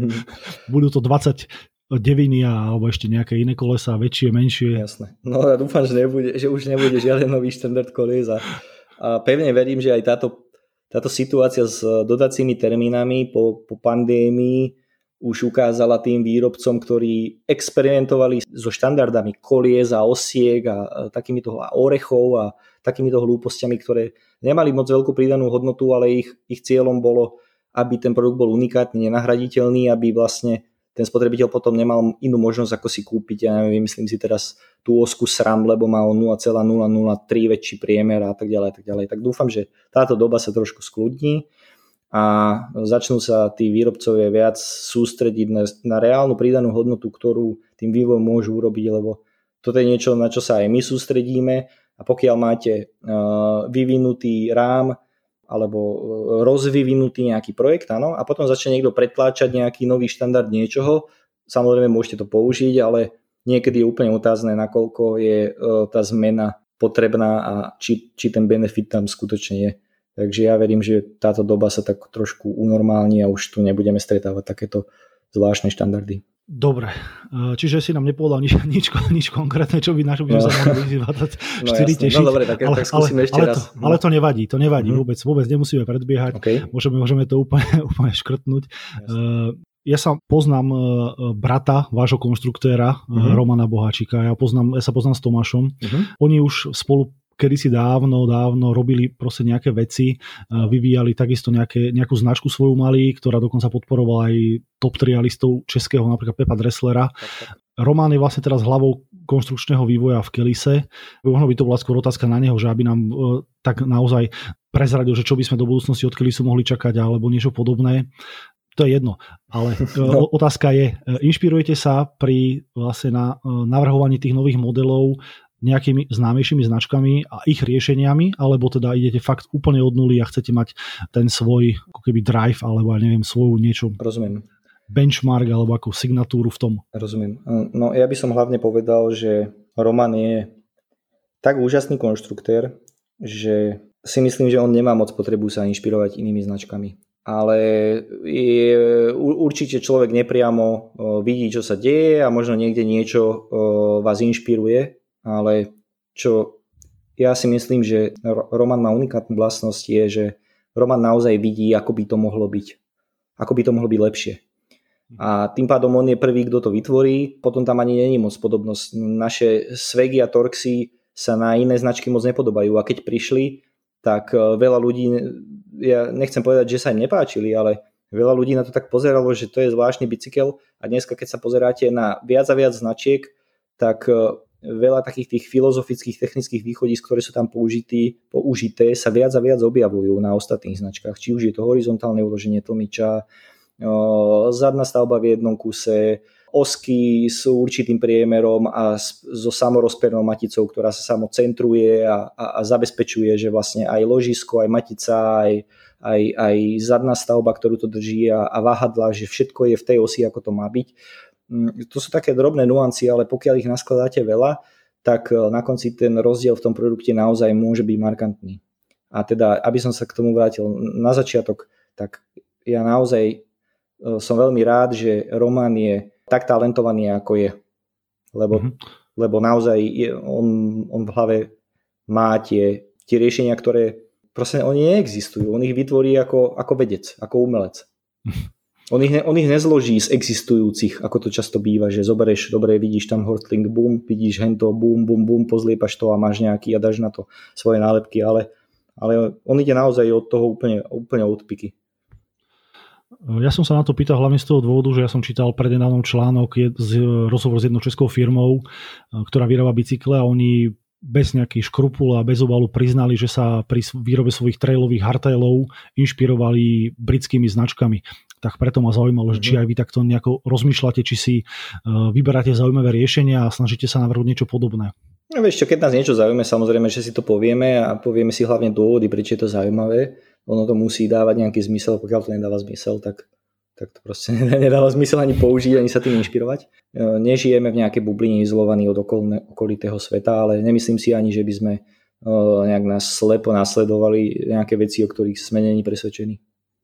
Budú to dvadsať deviny alebo ešte nejaké iné kolesa, väčšie, menšie? Jasné. No ja dúfam, že, nebude, že už nebude žiaden nový štandard kolies a, a pevne verím, že aj táto Táto situácia s dodacími termínami po, po pandémii už ukázala tým výrobcom, ktorí experimentovali so štandardami kolies a osiek a, a takýmito a orechov a takýmito hlúpostiami, ktoré nemali moc veľkú pridanú hodnotu, ale ich, ich cieľom bolo, aby ten produkt bol unikátny, nenahraditeľný, aby vlastne ten spotrebiteľ potom nemal inú možnosť, ako si kúpiť. Ja neviem, myslím si teraz tú osku SRAM, lebo má o nula celá nula nula tri väčší priemer a tak ďalej, tak ďalej. Tak dúfam, že táto doba sa trošku skľudní a začnú sa tí výrobcovia viac sústrediť na, na reálnu pridanú hodnotu, ktorú tým vývojom môžu urobiť, lebo toto je niečo, na čo sa aj my sústredíme a pokiaľ máte uh, vyvinutý rám alebo rozvyvinutý nejaký projekt, áno, a potom začne niekto pretláčať nejaký nový štandard niečoho, samozrejme môžete to použiť, ale niekedy je úplne otázne, nakoľko je e, tá zmena potrebná a či, či ten benefit tam skutočne je. Takže ja verím, že táto doba sa tak trošku unormálni a už tu nebudeme stretávať takéto zvláštne štandardy. Dobre, čiže si nám nepovedal nič, nič, nič konkrétne, čo by našo by sa mohli dvadsaťštyri no, tešiť. No dobre, tak, ale, tak skúsime ale, ešte ale raz. To, no. Ale to nevadí, to nevadí mm-hmm. vôbec, vôbec nemusíme predbiehať, okay. môžeme, môžeme to úplne, úplne škrtnúť. Uh, ja sa poznám uh, brata vášho konštruktéra, mm-hmm. Romana Boháčika, ja, poznám, ja sa poznám s Tomášom. Mm-hmm. Oni už spolu kedysi dávno, dávno robili proste nejaké veci, vyvíjali takisto nejaké, nejakú značku svoju mali, ktorá dokonca podporovala aj top trialistov českého, napríklad Pepa Dresslera. Roman je vlastne teraz hlavou konštrukčného vývoja v Kelise. Možno by to bola skôr otázka na neho, že aby nám tak naozaj prezradil, že čo by sme do budúcnosti od Kelisu mohli čakať alebo niečo podobné. To je jedno. Ale no. Otázka je, inšpirujete sa pri vlastne na navrhovaní tých nových modelov nejakými známejšími značkami a ich riešeniami, alebo teda idete fakt úplne od nuly a chcete mať ten svoj ako keby drive, alebo ja neviem, svoju niečo. Rozumiem. Benchmark alebo ako signatúru v tom. Rozumiem. No ja by som hlavne povedal, že Roman je tak úžasný konštruktér, že si myslím, že on nemá moc potrebu sa inšpirovať inými značkami. Ale je, určite človek nepriamo vidí, čo sa deje a možno niekde niečo vás inšpiruje, ale čo ja si myslím, že Roman má unikátnu vlastnosť je, že Roman naozaj vidí, ako by to mohlo byť. Ako by to mohlo byť lepšie. A tým pádom on je prvý, kto to vytvorí, potom tam ani není moc podobnosť. Naše Svegy a Torxy sa na iné značky moc nepodobajú a keď prišli, tak veľa ľudí, ja nechcem povedať, že sa im nepáčili, ale veľa ľudí na to tak pozeralo, že to je zvláštny bicykel a dneska keď sa pozeráte na viac a viac značiek, tak veľa takých tých filozofických, technických východísk, ktoré sú tam použitý, použité, sa viac a viac objavujú na ostatných značkách. Či už je to horizontálne uloženie tlmiča, zadná stavba v jednom kuse, osky s určitým priemerom a so samorozpernou maticou, ktorá sa samocentruje a, a, a zabezpečuje, že vlastne aj ložisko, aj matica, aj, aj, aj zadná stavba, ktorú to drží a, a váhadla, že všetko je v tej osi, ako to má byť. To sú také drobné nuancy, ale pokiaľ ich naskladáte veľa, tak na konci ten rozdiel v tom produkte naozaj môže byť markantný. A teda, aby som sa k tomu vrátil na začiatok, tak ja naozaj som veľmi rád, že Roman je tak talentovaný, ako je. Lebo, mm-hmm. lebo naozaj je, on, on v hlave má tie, tie riešenia, ktoré proste oni neexistujú. On ich vytvorí ako, ako vedec, ako umelec. On ich, ne, on ich nezloží z existujúcich, ako to často býva, že zoberieš, dobre, vidíš tam Hortling, bum, vidíš hento, bum, bum, bum, pozliepaš to a máš nejaký a dáš na to svoje nálepky, ale, ale on ide naozaj od toho úplne, úplne od piky. Ja som sa na to pýtal hlavne z toho dôvodu, že ja som čítal prednedávnom článok z rozhovor s jednou českou firmou, ktorá vyrába bicykle a oni bez nejakých škrupul a bez obalu priznali, že sa pri výrobe svojich trailových hardtailov inšpirovali britskými značkami. Tak preto ma zaujímalo, mm-hmm. či aj vy takto nejako rozmýšľate, či si vyberáte zaujímavé riešenia a snažíte sa navrhnúť niečo podobné. No vieš čo, keď nás niečo zaujíma, samozrejme, že si to povieme a povieme si hlavne dôvody, prečo je to zaujímavé. Ono to musí dávať nejaký zmysel, pokiaľ to nedáva zmysel, tak, tak to proste nedáva zmysel ani použiť, ani sa tým inšpirovať. Nežijeme v nejakej bubline izolovaní od okolne, okolitého sveta, ale nemyslím si ani, že by sme nejak nás slepo nasledovali nejaké veci, o ktorých sme není presvedčení.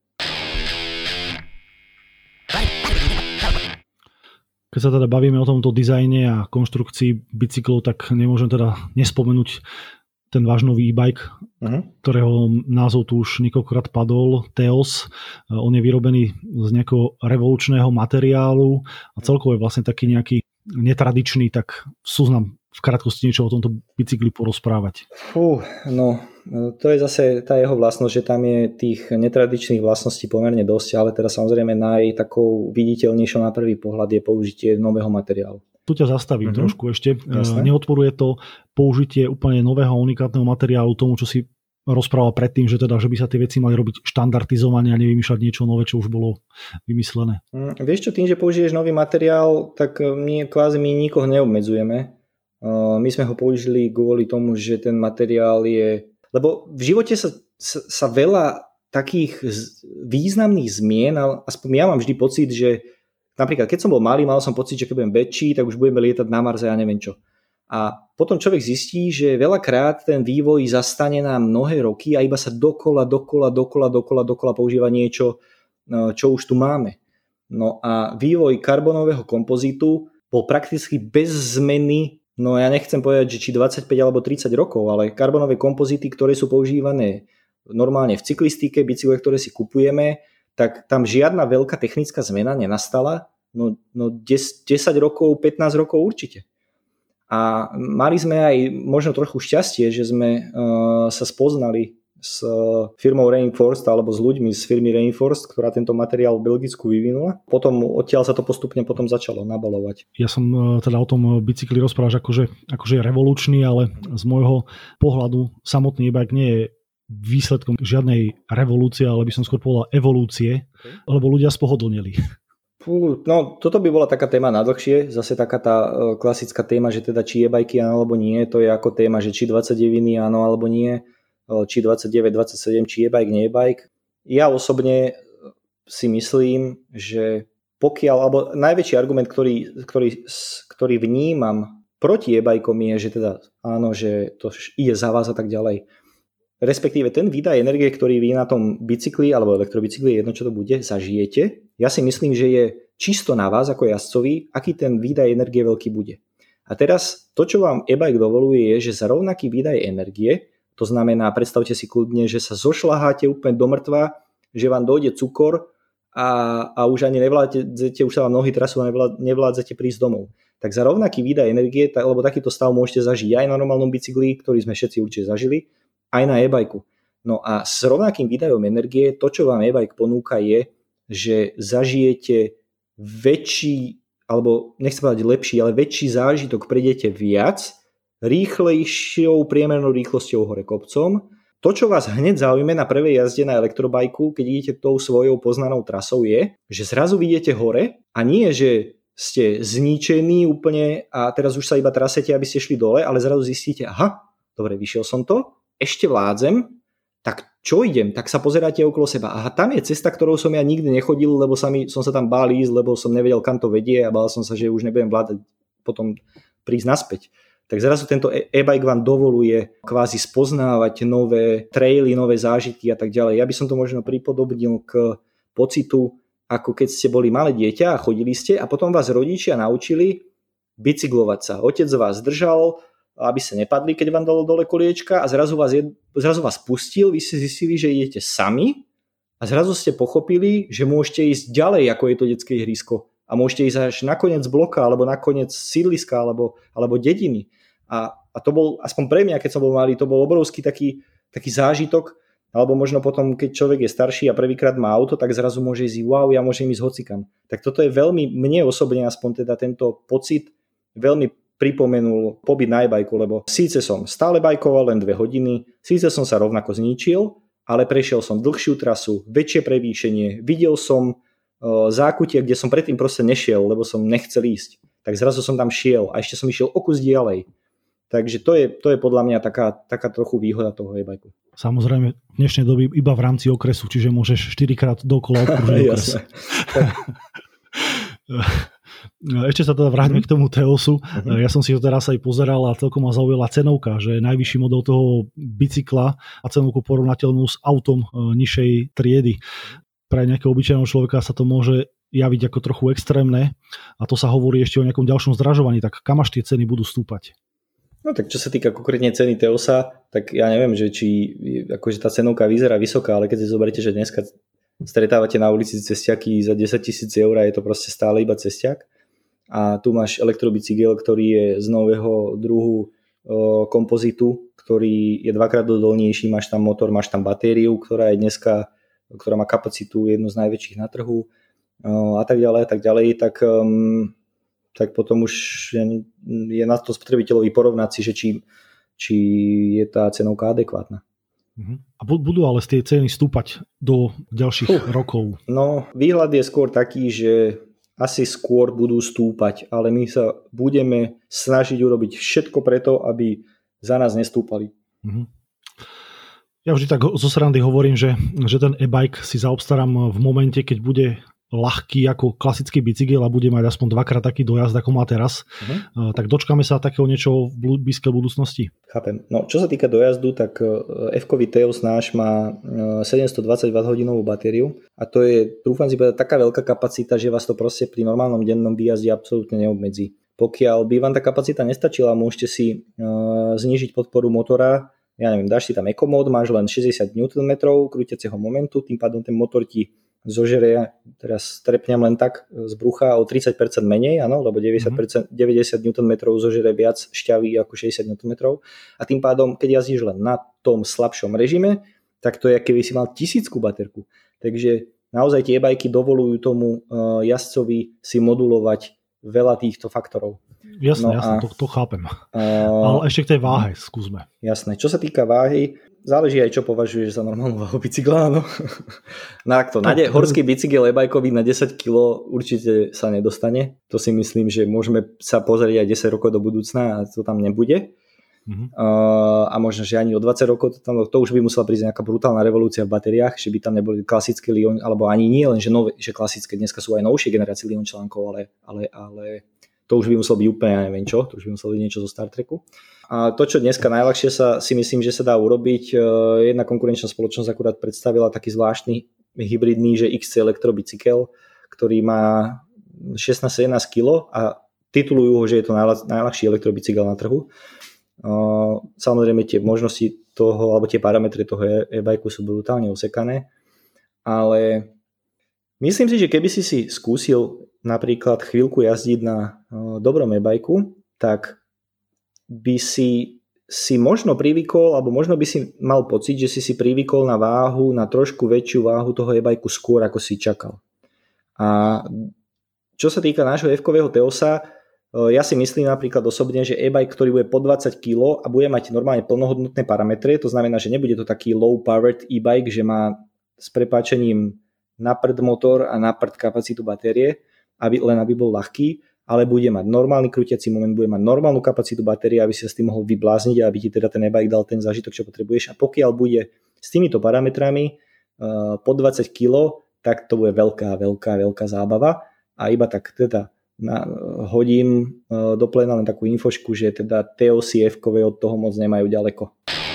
Keď sa teda bavíme o tomto dizajne a konštrukcii bicyklov, tak nemôžem teda nespomenúť ten váš nový e-bike, uh-huh. ktorého názov tu už niekoľkokrát padol, Teos. On je vyrobený z nejakého revolučného materiálu a celkovo je vlastne taký nejaký netradičný, tak súznam v krátkosti niečo o tomto bicykli porozprávať. Fú, no to je zase tá jeho vlastnosť, že tam je tých netradičných vlastností pomerne dosť, ale teraz samozrejme naj takou viditeľnejšou na prvý pohľad je použitie nového materiálu. Tu ťa zastavím uh-huh. trošku ešte. Jasne. Neodporuje to použitie úplne nového unikátneho materiálu tomu, čo si rozprával predtým, že teda, že by sa tie veci mali robiť štandardizovane a nevymýšľať niečo nové, čo už bolo vymyslené. Mm, vieš čo, tým, že použiješ nový materiál, tak my kvázi my nikoho neobmedzujeme. Uh, my sme ho použili kvôli tomu, že ten materiál je... Lebo v živote sa, sa, sa veľa takých významných zmien, ale aspoň ja mám vždy pocit, že napríklad, keď som bol malý, mal som pocit, že keď budem väčší, tak už budeme lietať na Marse a neviem čo. A potom človek zistí, že veľakrát ten vývoj zastane na mnohé roky a iba sa dokola, dokola, dokola, dokola, dokola používa niečo, čo už tu máme. No a vývoj karbonového kompozitu bol prakticky bez zmeny, no ja nechcem povedať, že či dvadsaťpäť alebo tridsať rokov, ale karbonové kompozity, ktoré sú používané normálne v cyklistike, bicykle, ktoré si kupujeme, tak tam žiadna veľká technická zmena nenastala, no, no desať rokov, pätnásť rokov určite. A mali sme aj možno trochu šťastie, že sme uh, sa spoznali s firmou Reinforced alebo s ľuďmi z firmy Reinforced, ktorá tento materiál v Belgicku vyvinula. Potom odtiaľ sa to postupne potom začalo nabalovať. Ja som teda o tom bicykli rozprávaš akože, akože je revolučný, ale z môjho pohľadu samotný e-bike nie je výsledkom žiadnej revolúcie, ale by som skôr povedal evolúcie, lebo ľudia spohodlneli. No, toto by bola taká téma na dlhšie, zase taká tá klasická téma, že teda či e-bajky áno alebo nie, to je ako téma, že či dvadsaťdeväť áno alebo nie, či dvadsaťdeväť, dvadsaťsedem, či e-bike, nie e-bike. Ja osobne si myslím, že pokiaľ, alebo najväčší argument, ktorý, ktorý, ktorý vnímam proti e-bajkom je, že teda áno, že to ide za vás a tak ďalej. Respektíve ten výdaj energie, ktorý vy na tom bicykli alebo elektrobicykli, jedno čo to bude, zažijete, ja si myslím, že je čisto na vás ako jazdcovi, aký ten výdaj energie veľký bude. A teraz to, čo vám e-bike dovoluje, je, že za rovnaký výdaj energie, to znamená, predstavte si kľudne, že sa zošľaháte úplne do mŕtva, že vám dojde cukor a, a už ani nevládzete, už sa vám nohy trasú a nevládzete prísť domov. Tak za rovnaký výdaj energie, tak, lebo takýto stav môžete zažiť aj na normálnom bicykli, ktorý sme všetci určite zažili, aj na e-bajku. No a s rovnakým výdajom energie, to, čo vám e-bike ponúka, je, že zažijete väčší, alebo nechcem povedať lepší, ale väčší zážitok, prejdete viac, rýchlejšou priemernou rýchlosťou hore kopcom. To, čo vás hneď zaujme na prvej jazde na elektrobajku, keď idete tou svojou poznanou trasou, je, že zrazu vidíte hore a nie, že ste zničení úplne a teraz už sa iba trasete, aby ste šli dole, ale zrazu zistíte, aha, dobre, vyšiel som to, ešte vládzem, tak čo idem? Tak sa pozeráte okolo seba. Aha, tam je cesta, ktorou som ja nikdy nechodil, lebo sa mi, som sa tam bál ísť, lebo som nevedel, kam to vedie a bál som sa, že už nebudem vládať potom prísť naspäť. Tak zrazu tento e-bike vám dovoluje kvázi spoznávať nové traily, nové zážitky a tak ďalej. Ja by som to možno pripodobnil k pocitu, ako keď ste boli malé dieťa a chodili ste a potom vás rodičia naučili bicyklovať sa. Otec vás držal, aby ste nepadli, keď vám dalo dole koliečka a zrazu vás, jed, zrazu vás pustil, vy ste zistili, že idete sami a zrazu ste pochopili, že môžete ísť ďalej, ako je to detské ihrisko a môžete ísť až na koniec bloka alebo na koniec sídliska alebo, alebo dediny. A, a to bol, aspoň pre mňa, keď som bol malý, to bol obrovský taký, taký zážitok, alebo možno potom, keď človek je starší a prvýkrát má auto, tak zrazu môže ísť, wow, ja môžem ísť hocikam. Tak toto je veľmi, mne osobne aspoň teda tento pocit veľmi pripomenul pobyt na e-bajku, lebo síce som stále bajkoval len dve hodiny, síce som sa rovnako zničil, ale prešiel som dlhšiu trasu, väčšie prevýšenie, videl som uh, zákutie, kde som predtým proste nešiel, lebo som nechcel ísť. Tak zrazu som tam šiel a ešte som išiel o kus ďalej. Takže to je, to je podľa mňa taká, taká trochu výhoda toho e-bajku. Samozrejme, v dnešnej doby iba v rámci okresu, čiže môžeš štyrikrát dokola obkružiť okres. Ešte sa teda vráťme mm. k tomu Teosu. Mm-hmm. Ja som si ho teraz aj pozeral a celkom ma zaujala cenovka, že najvyšší model toho bicykla a cenovku porovnateľnú s autom nižšej triedy. Pre nejakého obyčajného človeka sa to môže javiť ako trochu extrémne a to sa hovorí ešte o nejakom ďalšom zdražovaní. Tak kam až tie ceny budú stúpať? No tak čo sa týka konkrétne ceny Teosa, tak ja neviem, že či akože tá cenovka vyzerá vysoká, ale keď si zoberiete, že dneska stretávate na ulici cestiaky za desať tisíc eur a je to proste stále iba cestiak. A tu máš elektrobicykel, ktorý je z nového druhu o, kompozitu, ktorý je dvakrát odolnejší, máš tam motor, máš tam batériu, ktorá je dneska, ktorá má kapacitu jednu z najväčších na trhu o, a tak ďalej, a tak ďalej, tak, um, tak potom už je na to spotrebiteľovi porovnať si, že či, či je tá cenovka adekvátna. A budú ale z tej ceny stúpať do ďalších uh, rokov? No, výhľad je skôr taký, že asi skôr budú stúpať, ale my sa budeme snažiť urobiť všetko preto, aby za nás nestúpali. Uh-huh. Ja vždy tak zo srandy hovorím, že, že ten e-bike si zaobstarám v momente, keď bude ľahký ako klasický bicykel a bude mať aspoň dvakrát taký dojazd, ako má teraz. Uh-huh. Tak dočkáme sa takého niečo v blízkej budúcnosti? Chápem. No, čo sa týka dojazdu, tak F-kový Teos náš má sedemstodvadsať watthodínovú batériu a to je, trúfam si povedať, taká veľká kapacita, že vás to proste pri normálnom dennom výjazde absolútne neobmedzí. Pokiaľ by vám tá kapacita nestačila, môžete si uh, znížiť podporu motora. Ja neviem, dáš si tam EcoMod, máš len šesťdesiat newtonmetrov krútiaceho momentu, tým pádom ten motor ti zožerie, teraz trepnem len tak z brucha, o tridsať percent menej, áno, lebo deväťdesiat percent, deväťdesiat newtonmetrov zožerie viac šťavy ako šesťdesiat newtonmetrov a tým pádom, keď jazdíš len na tom slabšom režime, tak to je, keby si mal tisícku baterku. Takže naozaj tie e-bajky dovolujú tomu uh, jazdcovi si modulovať veľa týchto faktorov. Jasné, no jasné, a, to, to chápem. Uh, Ale ešte k tej váhe skúsme. Jasné. Čo sa týka váhy, záleží aj, čo považuješ za normálnu váhu bicykla. No. Na to, na de- horský bicykel e-bajkový na desať kilogramov určite sa nedostane. To si myslím, že môžeme sa pozrieť aj desať rokov do budúcna a to tam nebude. Uh-huh. Uh, a možno, že ani o dvadsať rokov to, tam, to už by musela prísť nejaká brutálna revolúcia v batériách, že by tam neboli klasické Li-ion, alebo ani nie len, že, nové, že klasické, dneska sú aj novšie generácie Li-ion článkov, ale, ale, ale to už by muselo byť úplne, ja neviem čo, to už by muselo byť niečo zo Star Treku. A to, čo dneska najľahšie sa si myslím, že sa dá urobiť, uh, jedna konkurenčná spoločnosť akurát predstavila taký zvláštny hybridný, že iks cé elektrobicykel, ktorý má šestnásť sedemnásť kilogramov a titulujú ho, že je to najľah, najľahší elektrobicykel na trhu. Uh, samozrejme tie možnosti toho, alebo tie parametre toho e-bajku sú brutálne osekané, ale myslím si, že keby si si skúsil napríklad chvíľku jazdiť na uh, dobrom e-bajku, tak by si si možno privykol, alebo možno by si mal pocit, že si si privykol na váhu, na trošku väčšiu váhu toho e-bajku skôr, ako si čakal. A čo sa týka nášho F-kového Teosa, ja si myslím napríklad osobne, že e-bike, ktorý bude po dvadsať kilogramov a bude mať normálne plnohodnotné parametre, to znamená, že nebude to taký low-powered e-bike, že má s prepáčením na prd motor a na prd kapacitu batérie, aby, len aby bol ľahký, ale bude mať normálny krútiaci moment, bude mať normálnu kapacitu batérie, aby si sa s tým mohol vyblázniť a aby ti teda ten e-bike dal ten zážitok, čo potrebuješ. A pokiaľ bude s týmito parametrami uh, po dvadsať kilogramov, tak to bude veľká, veľká, veľká zábava a iba tak teda Na, hodím uh, do pléna len takú infošku, že teda Teosy F-kové od toho moc nemajú ďaleko.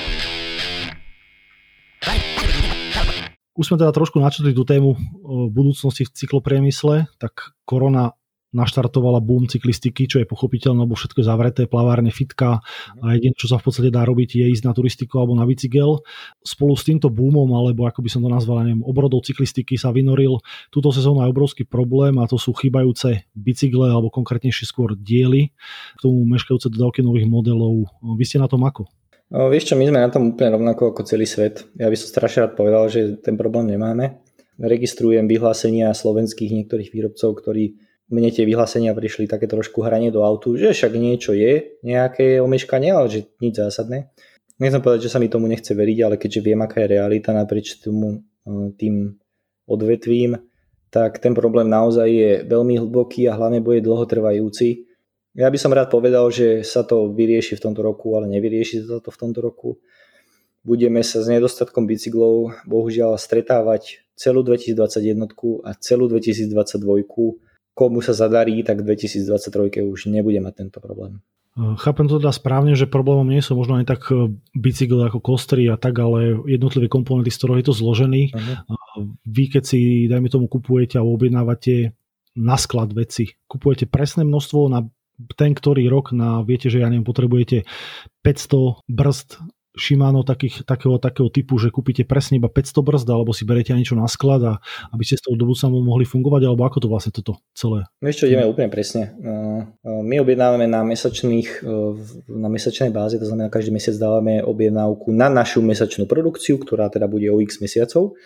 Už sme teda trošku načetli tú tému o budúcnosti v cyklopriemysle, tak korona naštartovala boom cyklistiky, čo je pochopiteľné, lebo všetko je zavreté, plavárne, fitka a jediné, čo sa v podstate dá robiť, je ísť na turistiku alebo na bicykel. Spolu s týmto boomom, alebo ako by som to nazval, neviem, obrodou cyklistiky sa vynoril túto sezónu aj obrovský problém a to sú chýbajúce bicykle, alebo konkrétnejšie skôr diely, k tomu meškajúce dodávky nových modelov. Vy ste na tom ako? No, vieš čo, my sme na tom úplne rovnako ako celý svet. Ja by som strašne rád povedal, že ten problém nemáme. Registrujem vyhlásenia slovenských niektorých výrobcov, ktorí mne tie vyhlásenia prišli také trošku hranie do autu, že však niečo je, nejaké omeškanie, ale že nič zásadné. Nechcem povedať, že sa mi tomu nechce veriť, ale keďže viem, aká je realita naprieč tomu, tým odvetvím, tak ten problém naozaj je veľmi hlboký a hlavne bude dlhotrvajúci. Ja by som rád povedal, že sa to vyrieši v tomto roku, ale nevyrieši sa to v tomto roku. Budeme sa s nedostatkom bicyklov bohužiaľ stretávať celú dvetisícdvadsaťjeden a celú dvetisícdvadsaťdva. Komu sa zadarí, tak v dvetisícdvadsaťtri už nebude mať tento problém. Chápem to teda správne, že problémom nie sú možno aj tak bicykle ako kostry a tak, ale jednotlivé komponenty, z ktorých je to zložený. Uh-huh. Vy keď si, dajme tomu, kupujete alebo objednávate na sklad veci, kupujete presné množstvo na ten ktorý rok, na, viete, že ja neviem, potrebujete päťsto brzd Shimano takých, takého, takého typu, že kúpite presne iba päťsto brzd, alebo si berete niečo na sklad a aby ste s tou do budúcna mohli fungovať, alebo ako to vlastne toto celé? Vieš čo, ideme úplne presne. My objednávame na mesačných, na mesačnej báze, to znamená, každý mesiac dávame objednávku na našu mesačnú produkciu, ktorá teda bude o x mesiacov.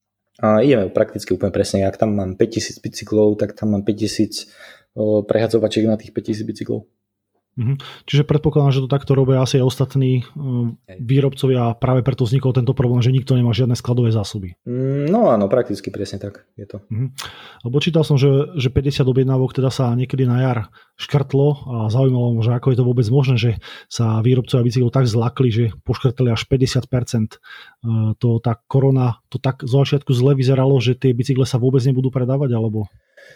A ideme prakticky úplne presne. Ak tam mám päťtisíc bicyklov, tak tam mám päťtisíc prehadzovačiek na tých päťtisíc bicyklov. Mhm. Čiže predpokladám, že to takto robia asi aj ostatní výrobcovia a práve preto vznikol tento problém, že nikto nemá žiadne skladové zásoby. No áno, prakticky presne tak je to. Mhm. Lebo čítal som, že, že päťdesiat objednávok teda sa niekedy na jar škrtlo a zaujímalo, že ako je to vôbec možné, že sa výrobcovia bicyklov tak zlakli, že poškrtli až päťdesiat percent. To tá korona, to tak zo začiatku zle vyzeralo, že tie bicykle sa vôbec nebudú predávať, alebo...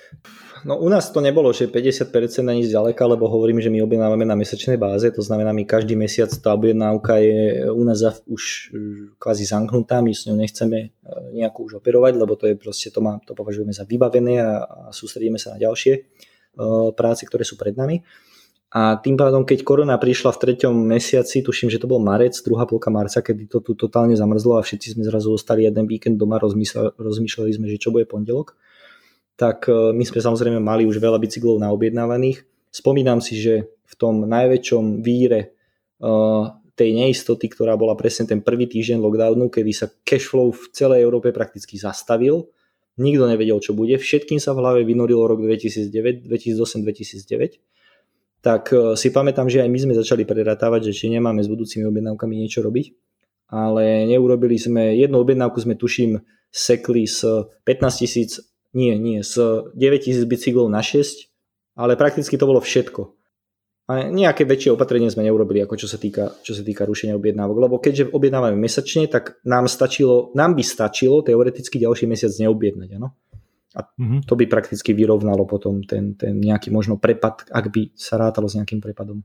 No u nás to nebolo, že päťdesiat percent ani zďaleka, lebo hovorím, že my objednávame na mesačnej báze, to znamená, my každý mesiac tá objednávka je u nás už kvázi zamknutá, my s ňou nechceme nejako už operovať, lebo to je proste, to, má, to považujeme za vybavené a, a sústredíme sa na ďalšie uh, práce, ktoré sú pred nami. A tým pádom, keď korona prišla v treťom mesiaci, tuším, že to bol marec, druhá polka marca, kedy to tu totálne zamrzlo a všetci sme zrazu ostali jeden víkend doma, rozmýšľali, rozmýšľali sme, že čo bude pondelok, tak my sme samozrejme mali už veľa bicyklov naobjednávaných. Spomínam si, že v tom najväčšom víre tej neistoty, ktorá bola presne ten prvý týždeň lockdownu, kedy sa cash flow v celej Európe prakticky zastavil. Nikto nevedel, čo bude. Všetkým sa v hlave vynorilo rok dvetisícdeväť, dvetisícosem, dvetisícdeväť. Tak si pamätám, že aj my sme začali preratávať, že či nemáme s budúcimi objednávkami niečo robiť. Ale neurobili sme, jednu objednávku sme tuším sekli z pätnásť tisíc, nie, nie, z deväť tisíc bicyklov na šesť, ale prakticky to bolo všetko. A nejaké väčšie opatrenie sme neurobili, ako čo sa týka, čo sa týka rušenia objednávok. Lebo keďže objednávame mesačne, tak nám stačilo, nám by stačilo teoreticky ďalší mesiac neobjednať, áno? A to by prakticky vyrovnalo potom ten, ten nejaký možno prepad, ak by sa rátalo s nejakým prepadom.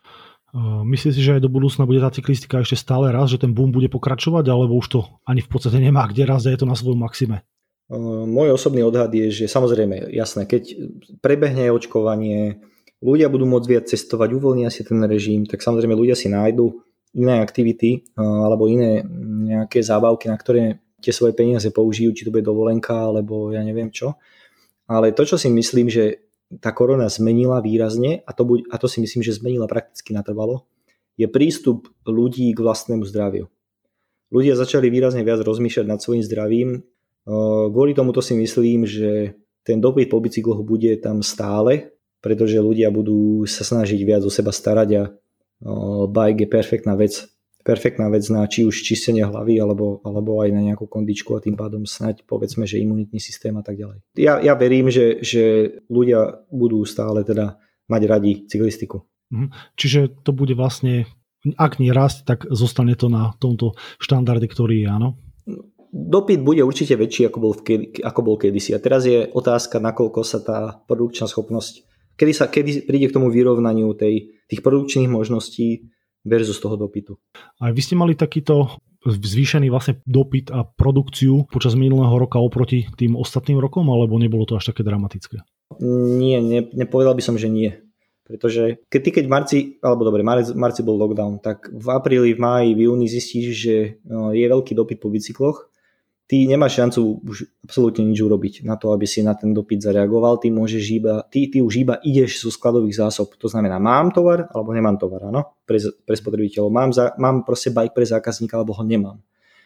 Myslíš si, že aj do budúcna bude tá cyklistika ešte stále raz, že ten boom bude pokračovať, alebo už to ani v podstate nemá kde raz, je to na svojom maxime? Môj osobný odhad je, že samozrejme, jasné, keď prebehne očkovanie, ľudia budú môcť viac cestovať, uvoľnia si ten režim, tak samozrejme ľudia si nájdu iné aktivity alebo iné nejaké zábavky, na ktoré tie svoje peniaze použijú, či to bude dovolenka, alebo ja neviem čo. Ale to, čo si myslím, že tá korona zmenila výrazne, a to, buď, a to si myslím, že zmenila prakticky natrvalo, je prístup ľudí k vlastnému zdraviu. Ľudia začali výrazne viac rozmýšľať nad svojím zdravím. Kvôli tomuto si myslím, že ten dopyt po bicykloch bude tam stále, pretože ľudia budú sa snažiť viac o seba starať a bike je perfektná vec. Perfektná vec na či už čistenie hlavy alebo, alebo aj na nejakú kondičku a tým pádom snáď povedzme, že imunitný systém a tak ďalej. Ja, ja verím, že, že ľudia budú stále teda mať radi cyklistiku. Čiže to bude vlastne, ak nie rásť, tak zostane to na tomto štandarde, ktorý je, áno? Dopyt bude určite väčší, ako bol, v, ako bol kedysi. A teraz je otázka, nakoľko sa tá produkčná schopnosť, kedy sa kedy príde k tomu vyrovnaniu tej, tých produkčných možností versus toho dopytu. A vy ste mali takýto zvýšený vlastne dopyt a produkciu počas minulého roka oproti tým ostatným rokom, alebo nebolo to až také dramatické? Nie, ne, nepovedal by som, že nie. Pretože keď ty keď v marci, alebo dobre, marci, marci bol lockdown, tak v apríli, v máji, v júni zistíš, že je veľký dopyt po bicykloch. Ty nemáš šancu už absolútne nič urobiť na to, aby si na ten dopyt zareagoval. Ty, môžeš iba, ty, ty už iba ideš zo skladových zásob. To znamená, mám tovar alebo nemám tovar, áno? Pre, pre spotrebiteľov. Mám, za, mám proste bike pre zákazníka alebo ho nemám.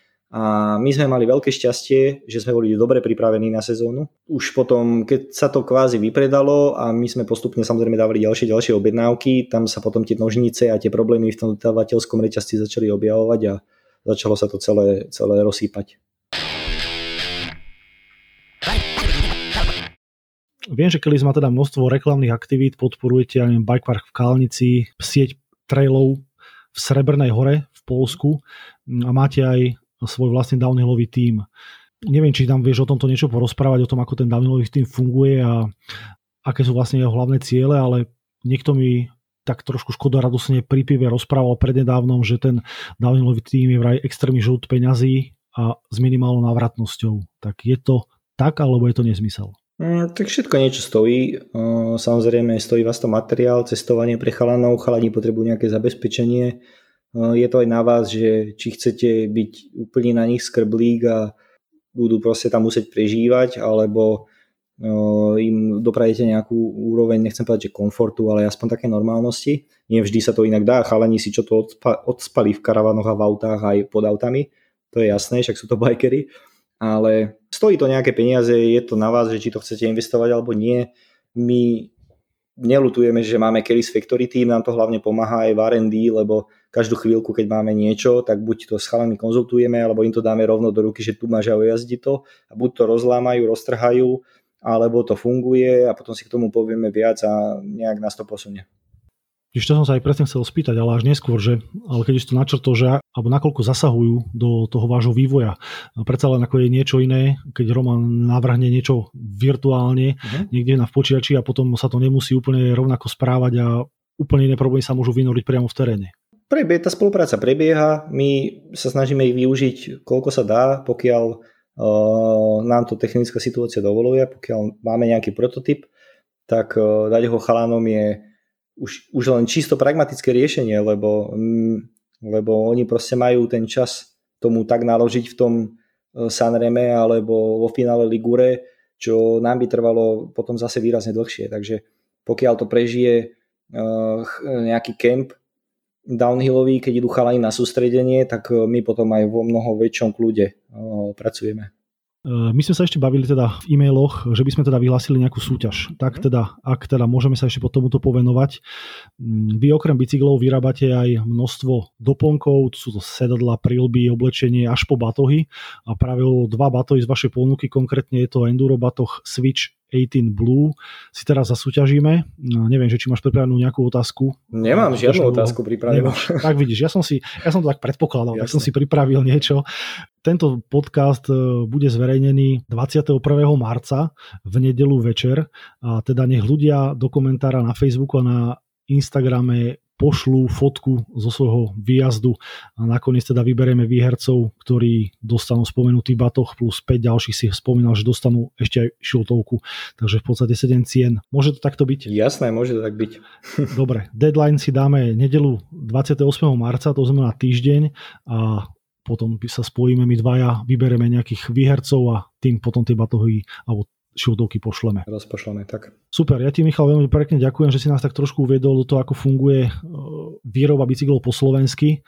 A my sme mali veľké šťastie, že sme boli dobre pripravení na sezónu. Už potom, keď sa to kvázi vypredalo a my sme postupne samozrejme dávali ďalšie ďalšie objednávky, tam sa potom tie nožnice a tie problémy v tom dodávateľskom reťazci začali objavovať a začalo sa to celé, celé rozsýpať. Viem, že Kellys má teda množstvo reklamných aktivít, podporujete, ja neviem, Bike Park v Kalnici, sieť trailov v Srebrnej hore v Poľsku a máte aj svoj vlastný downhillový tím. Neviem, či tam vieš o tomto niečo porozprávať, o tom, ako ten downhillový tím funguje a aké sú vlastne jeho hlavné ciele, ale niekto mi tak trošku škodoradosne pri pive rozprával prednedávnom, že ten downhillový tím je vraj extrémny žlút peňazí a s minimálnou návratnosťou. Tak je to tak, alebo je to nezmysel? Mm, tak všetko niečo stojí. Samozrejme stojí vás to materiál, cestovanie pre chalanov, chalani potrebujú nejaké zabezpečenie. Je to aj na vás, že či chcete byť úplne na nich skrblík a budú proste tam musieť prežívať, alebo im dopravíte nejakú úroveň, nechcem povedať, že komfortu, ale aspoň také normálnosti. Nie vždy sa to inak dá. Chalani si čo to odspali v karavanoch a v autách aj pod autami. To je jasné, však sú to bikery. Ale stojí to nejaké peniaze, je to na vás, že či to chcete investovať alebo nie. My neľutujeme, že máme Kellys Factory Team, nám to hlavne pomáha aj v er and dé, lebo každú chvíľku, keď máme niečo, tak buď to s chalami konzultujeme, alebo im to dáme rovno do ruky, že tu máš a ojazdi to a buď to rozlámajú, roztrhajú, alebo to funguje a potom si k tomu povieme viac a nejak nás to posunie. Ešte som sa aj presne chcel spýtať, ale až neskôr, že, ale keď už to načrtol, že alebo nakoľko zasahujú do toho vášho vývoja. Predsa len ako je niečo iné, keď Roman navrhne niečo virtuálne, uh-huh. niekde na v počítači a potom sa to nemusí úplne rovnako správať a úplne iné problémy sa môžu vynoriť priamo v teréne. Prebie, tá spolupráca prebieha, my sa snažíme ich využiť koľko sa dá, pokiaľ uh, nám to technická situácia dovoluje, pokiaľ máme nejaký prototyp, tak uh, dať ho chalanom je Už, už len čisto pragmatické riešenie, lebo, lebo oni proste majú ten čas tomu tak naložiť v tom Sanreme alebo vo finále Ligure, čo nám by trvalo potom zase výrazne dlhšie. Takže pokiaľ to prežije uh, nejaký kemp, downhilloví, keď idú chalani na sústredenie, tak my potom aj vo mnoho väčšom kľude pracujeme. My sme sa ešte bavili teda v e-mailoch, že by sme teda vyhlásili nejakú súťaž. Tak teda, ak teda môžeme sa ešte po tomuto povenovať. Vy okrem bicyklov vyrábate aj množstvo doplnkov, sú to sedadlá, prilby, oblečenie až po batohy a práve dva batohy z vašej ponuky, konkrétne je to enduro batoh Switch osemnásť Blue, si teraz zasúťažíme. No, neviem, že či máš pripravenú nejakú otázku. Nemám žiadnu otázku pripravenú. Tak vidíš, ja som si, ja som to tak predpokladal, Jasne. tak som si pripravil niečo. Tento podcast bude zverejnený dvadsiateho prvého marca v nedeľu večer a teda nech ľudia do komentára na Facebooku a na Instagrame pošlú fotku zo svojho výjazdu a nakoniec teda vyberieme výhercov, ktorí dostanú spomenutý batoh plus päť ďalších, si spomínal, že dostanú ešte aj šiltovku. Takže v podstate sedem cien. Môže to takto byť? Jasné, môže to tak byť. Dobre, deadline si dáme nedeľu dvadsiateho ôsmeho marca, to znamená týždeň a potom sa spojíme my dvaja, vybereme nejakých výhercov a tým potom tie batohy alebo šiltovky pošleme. Rozpošleme, tak. Super, ja ti, Michal, veľmi pekne ďakujem, že si nás tak trošku uviedol do toho, ako funguje výroba bicyklov po slovensky.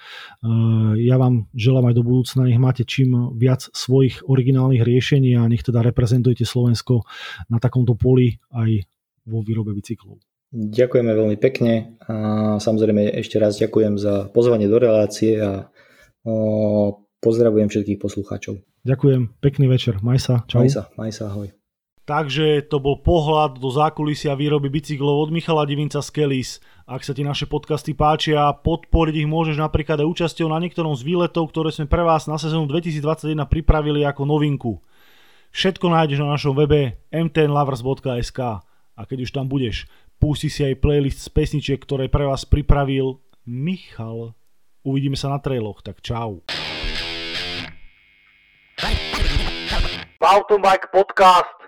Ja vám želám aj do budúcna, nech máte čím viac svojich originálnych riešení a nech teda reprezentujete Slovensko na takomto poli aj vo výrobe bicyklov. Ďakujeme veľmi pekne a samozrejme ešte raz ďakujem za pozvanie do relácie a pozdravujem všetkých poslucháčov. Ďakujem, pekný večer, maj sa, čau. Maj sa, maj sa, ahoj. Takže to bol pohľad do zákulisia výroby bicyklov od Michala Divinca z Kelis. Ak sa ti naše podcasty páčia, podporiť ich môžeš napríklad aj účasťou na niektorom z výletov, ktoré sme pre vás na sezónu dvetisícdvadsaťjeden pripravili ako novinku. Všetko nájdeš na našom webe em té en lovers bodka es ká a keď už tam budeš, pusti si aj playlist z pesničiek, ktoré pre vás pripravil Michal. Uvidíme sa na trailoch, tak čau. Mountain Bike Podcast.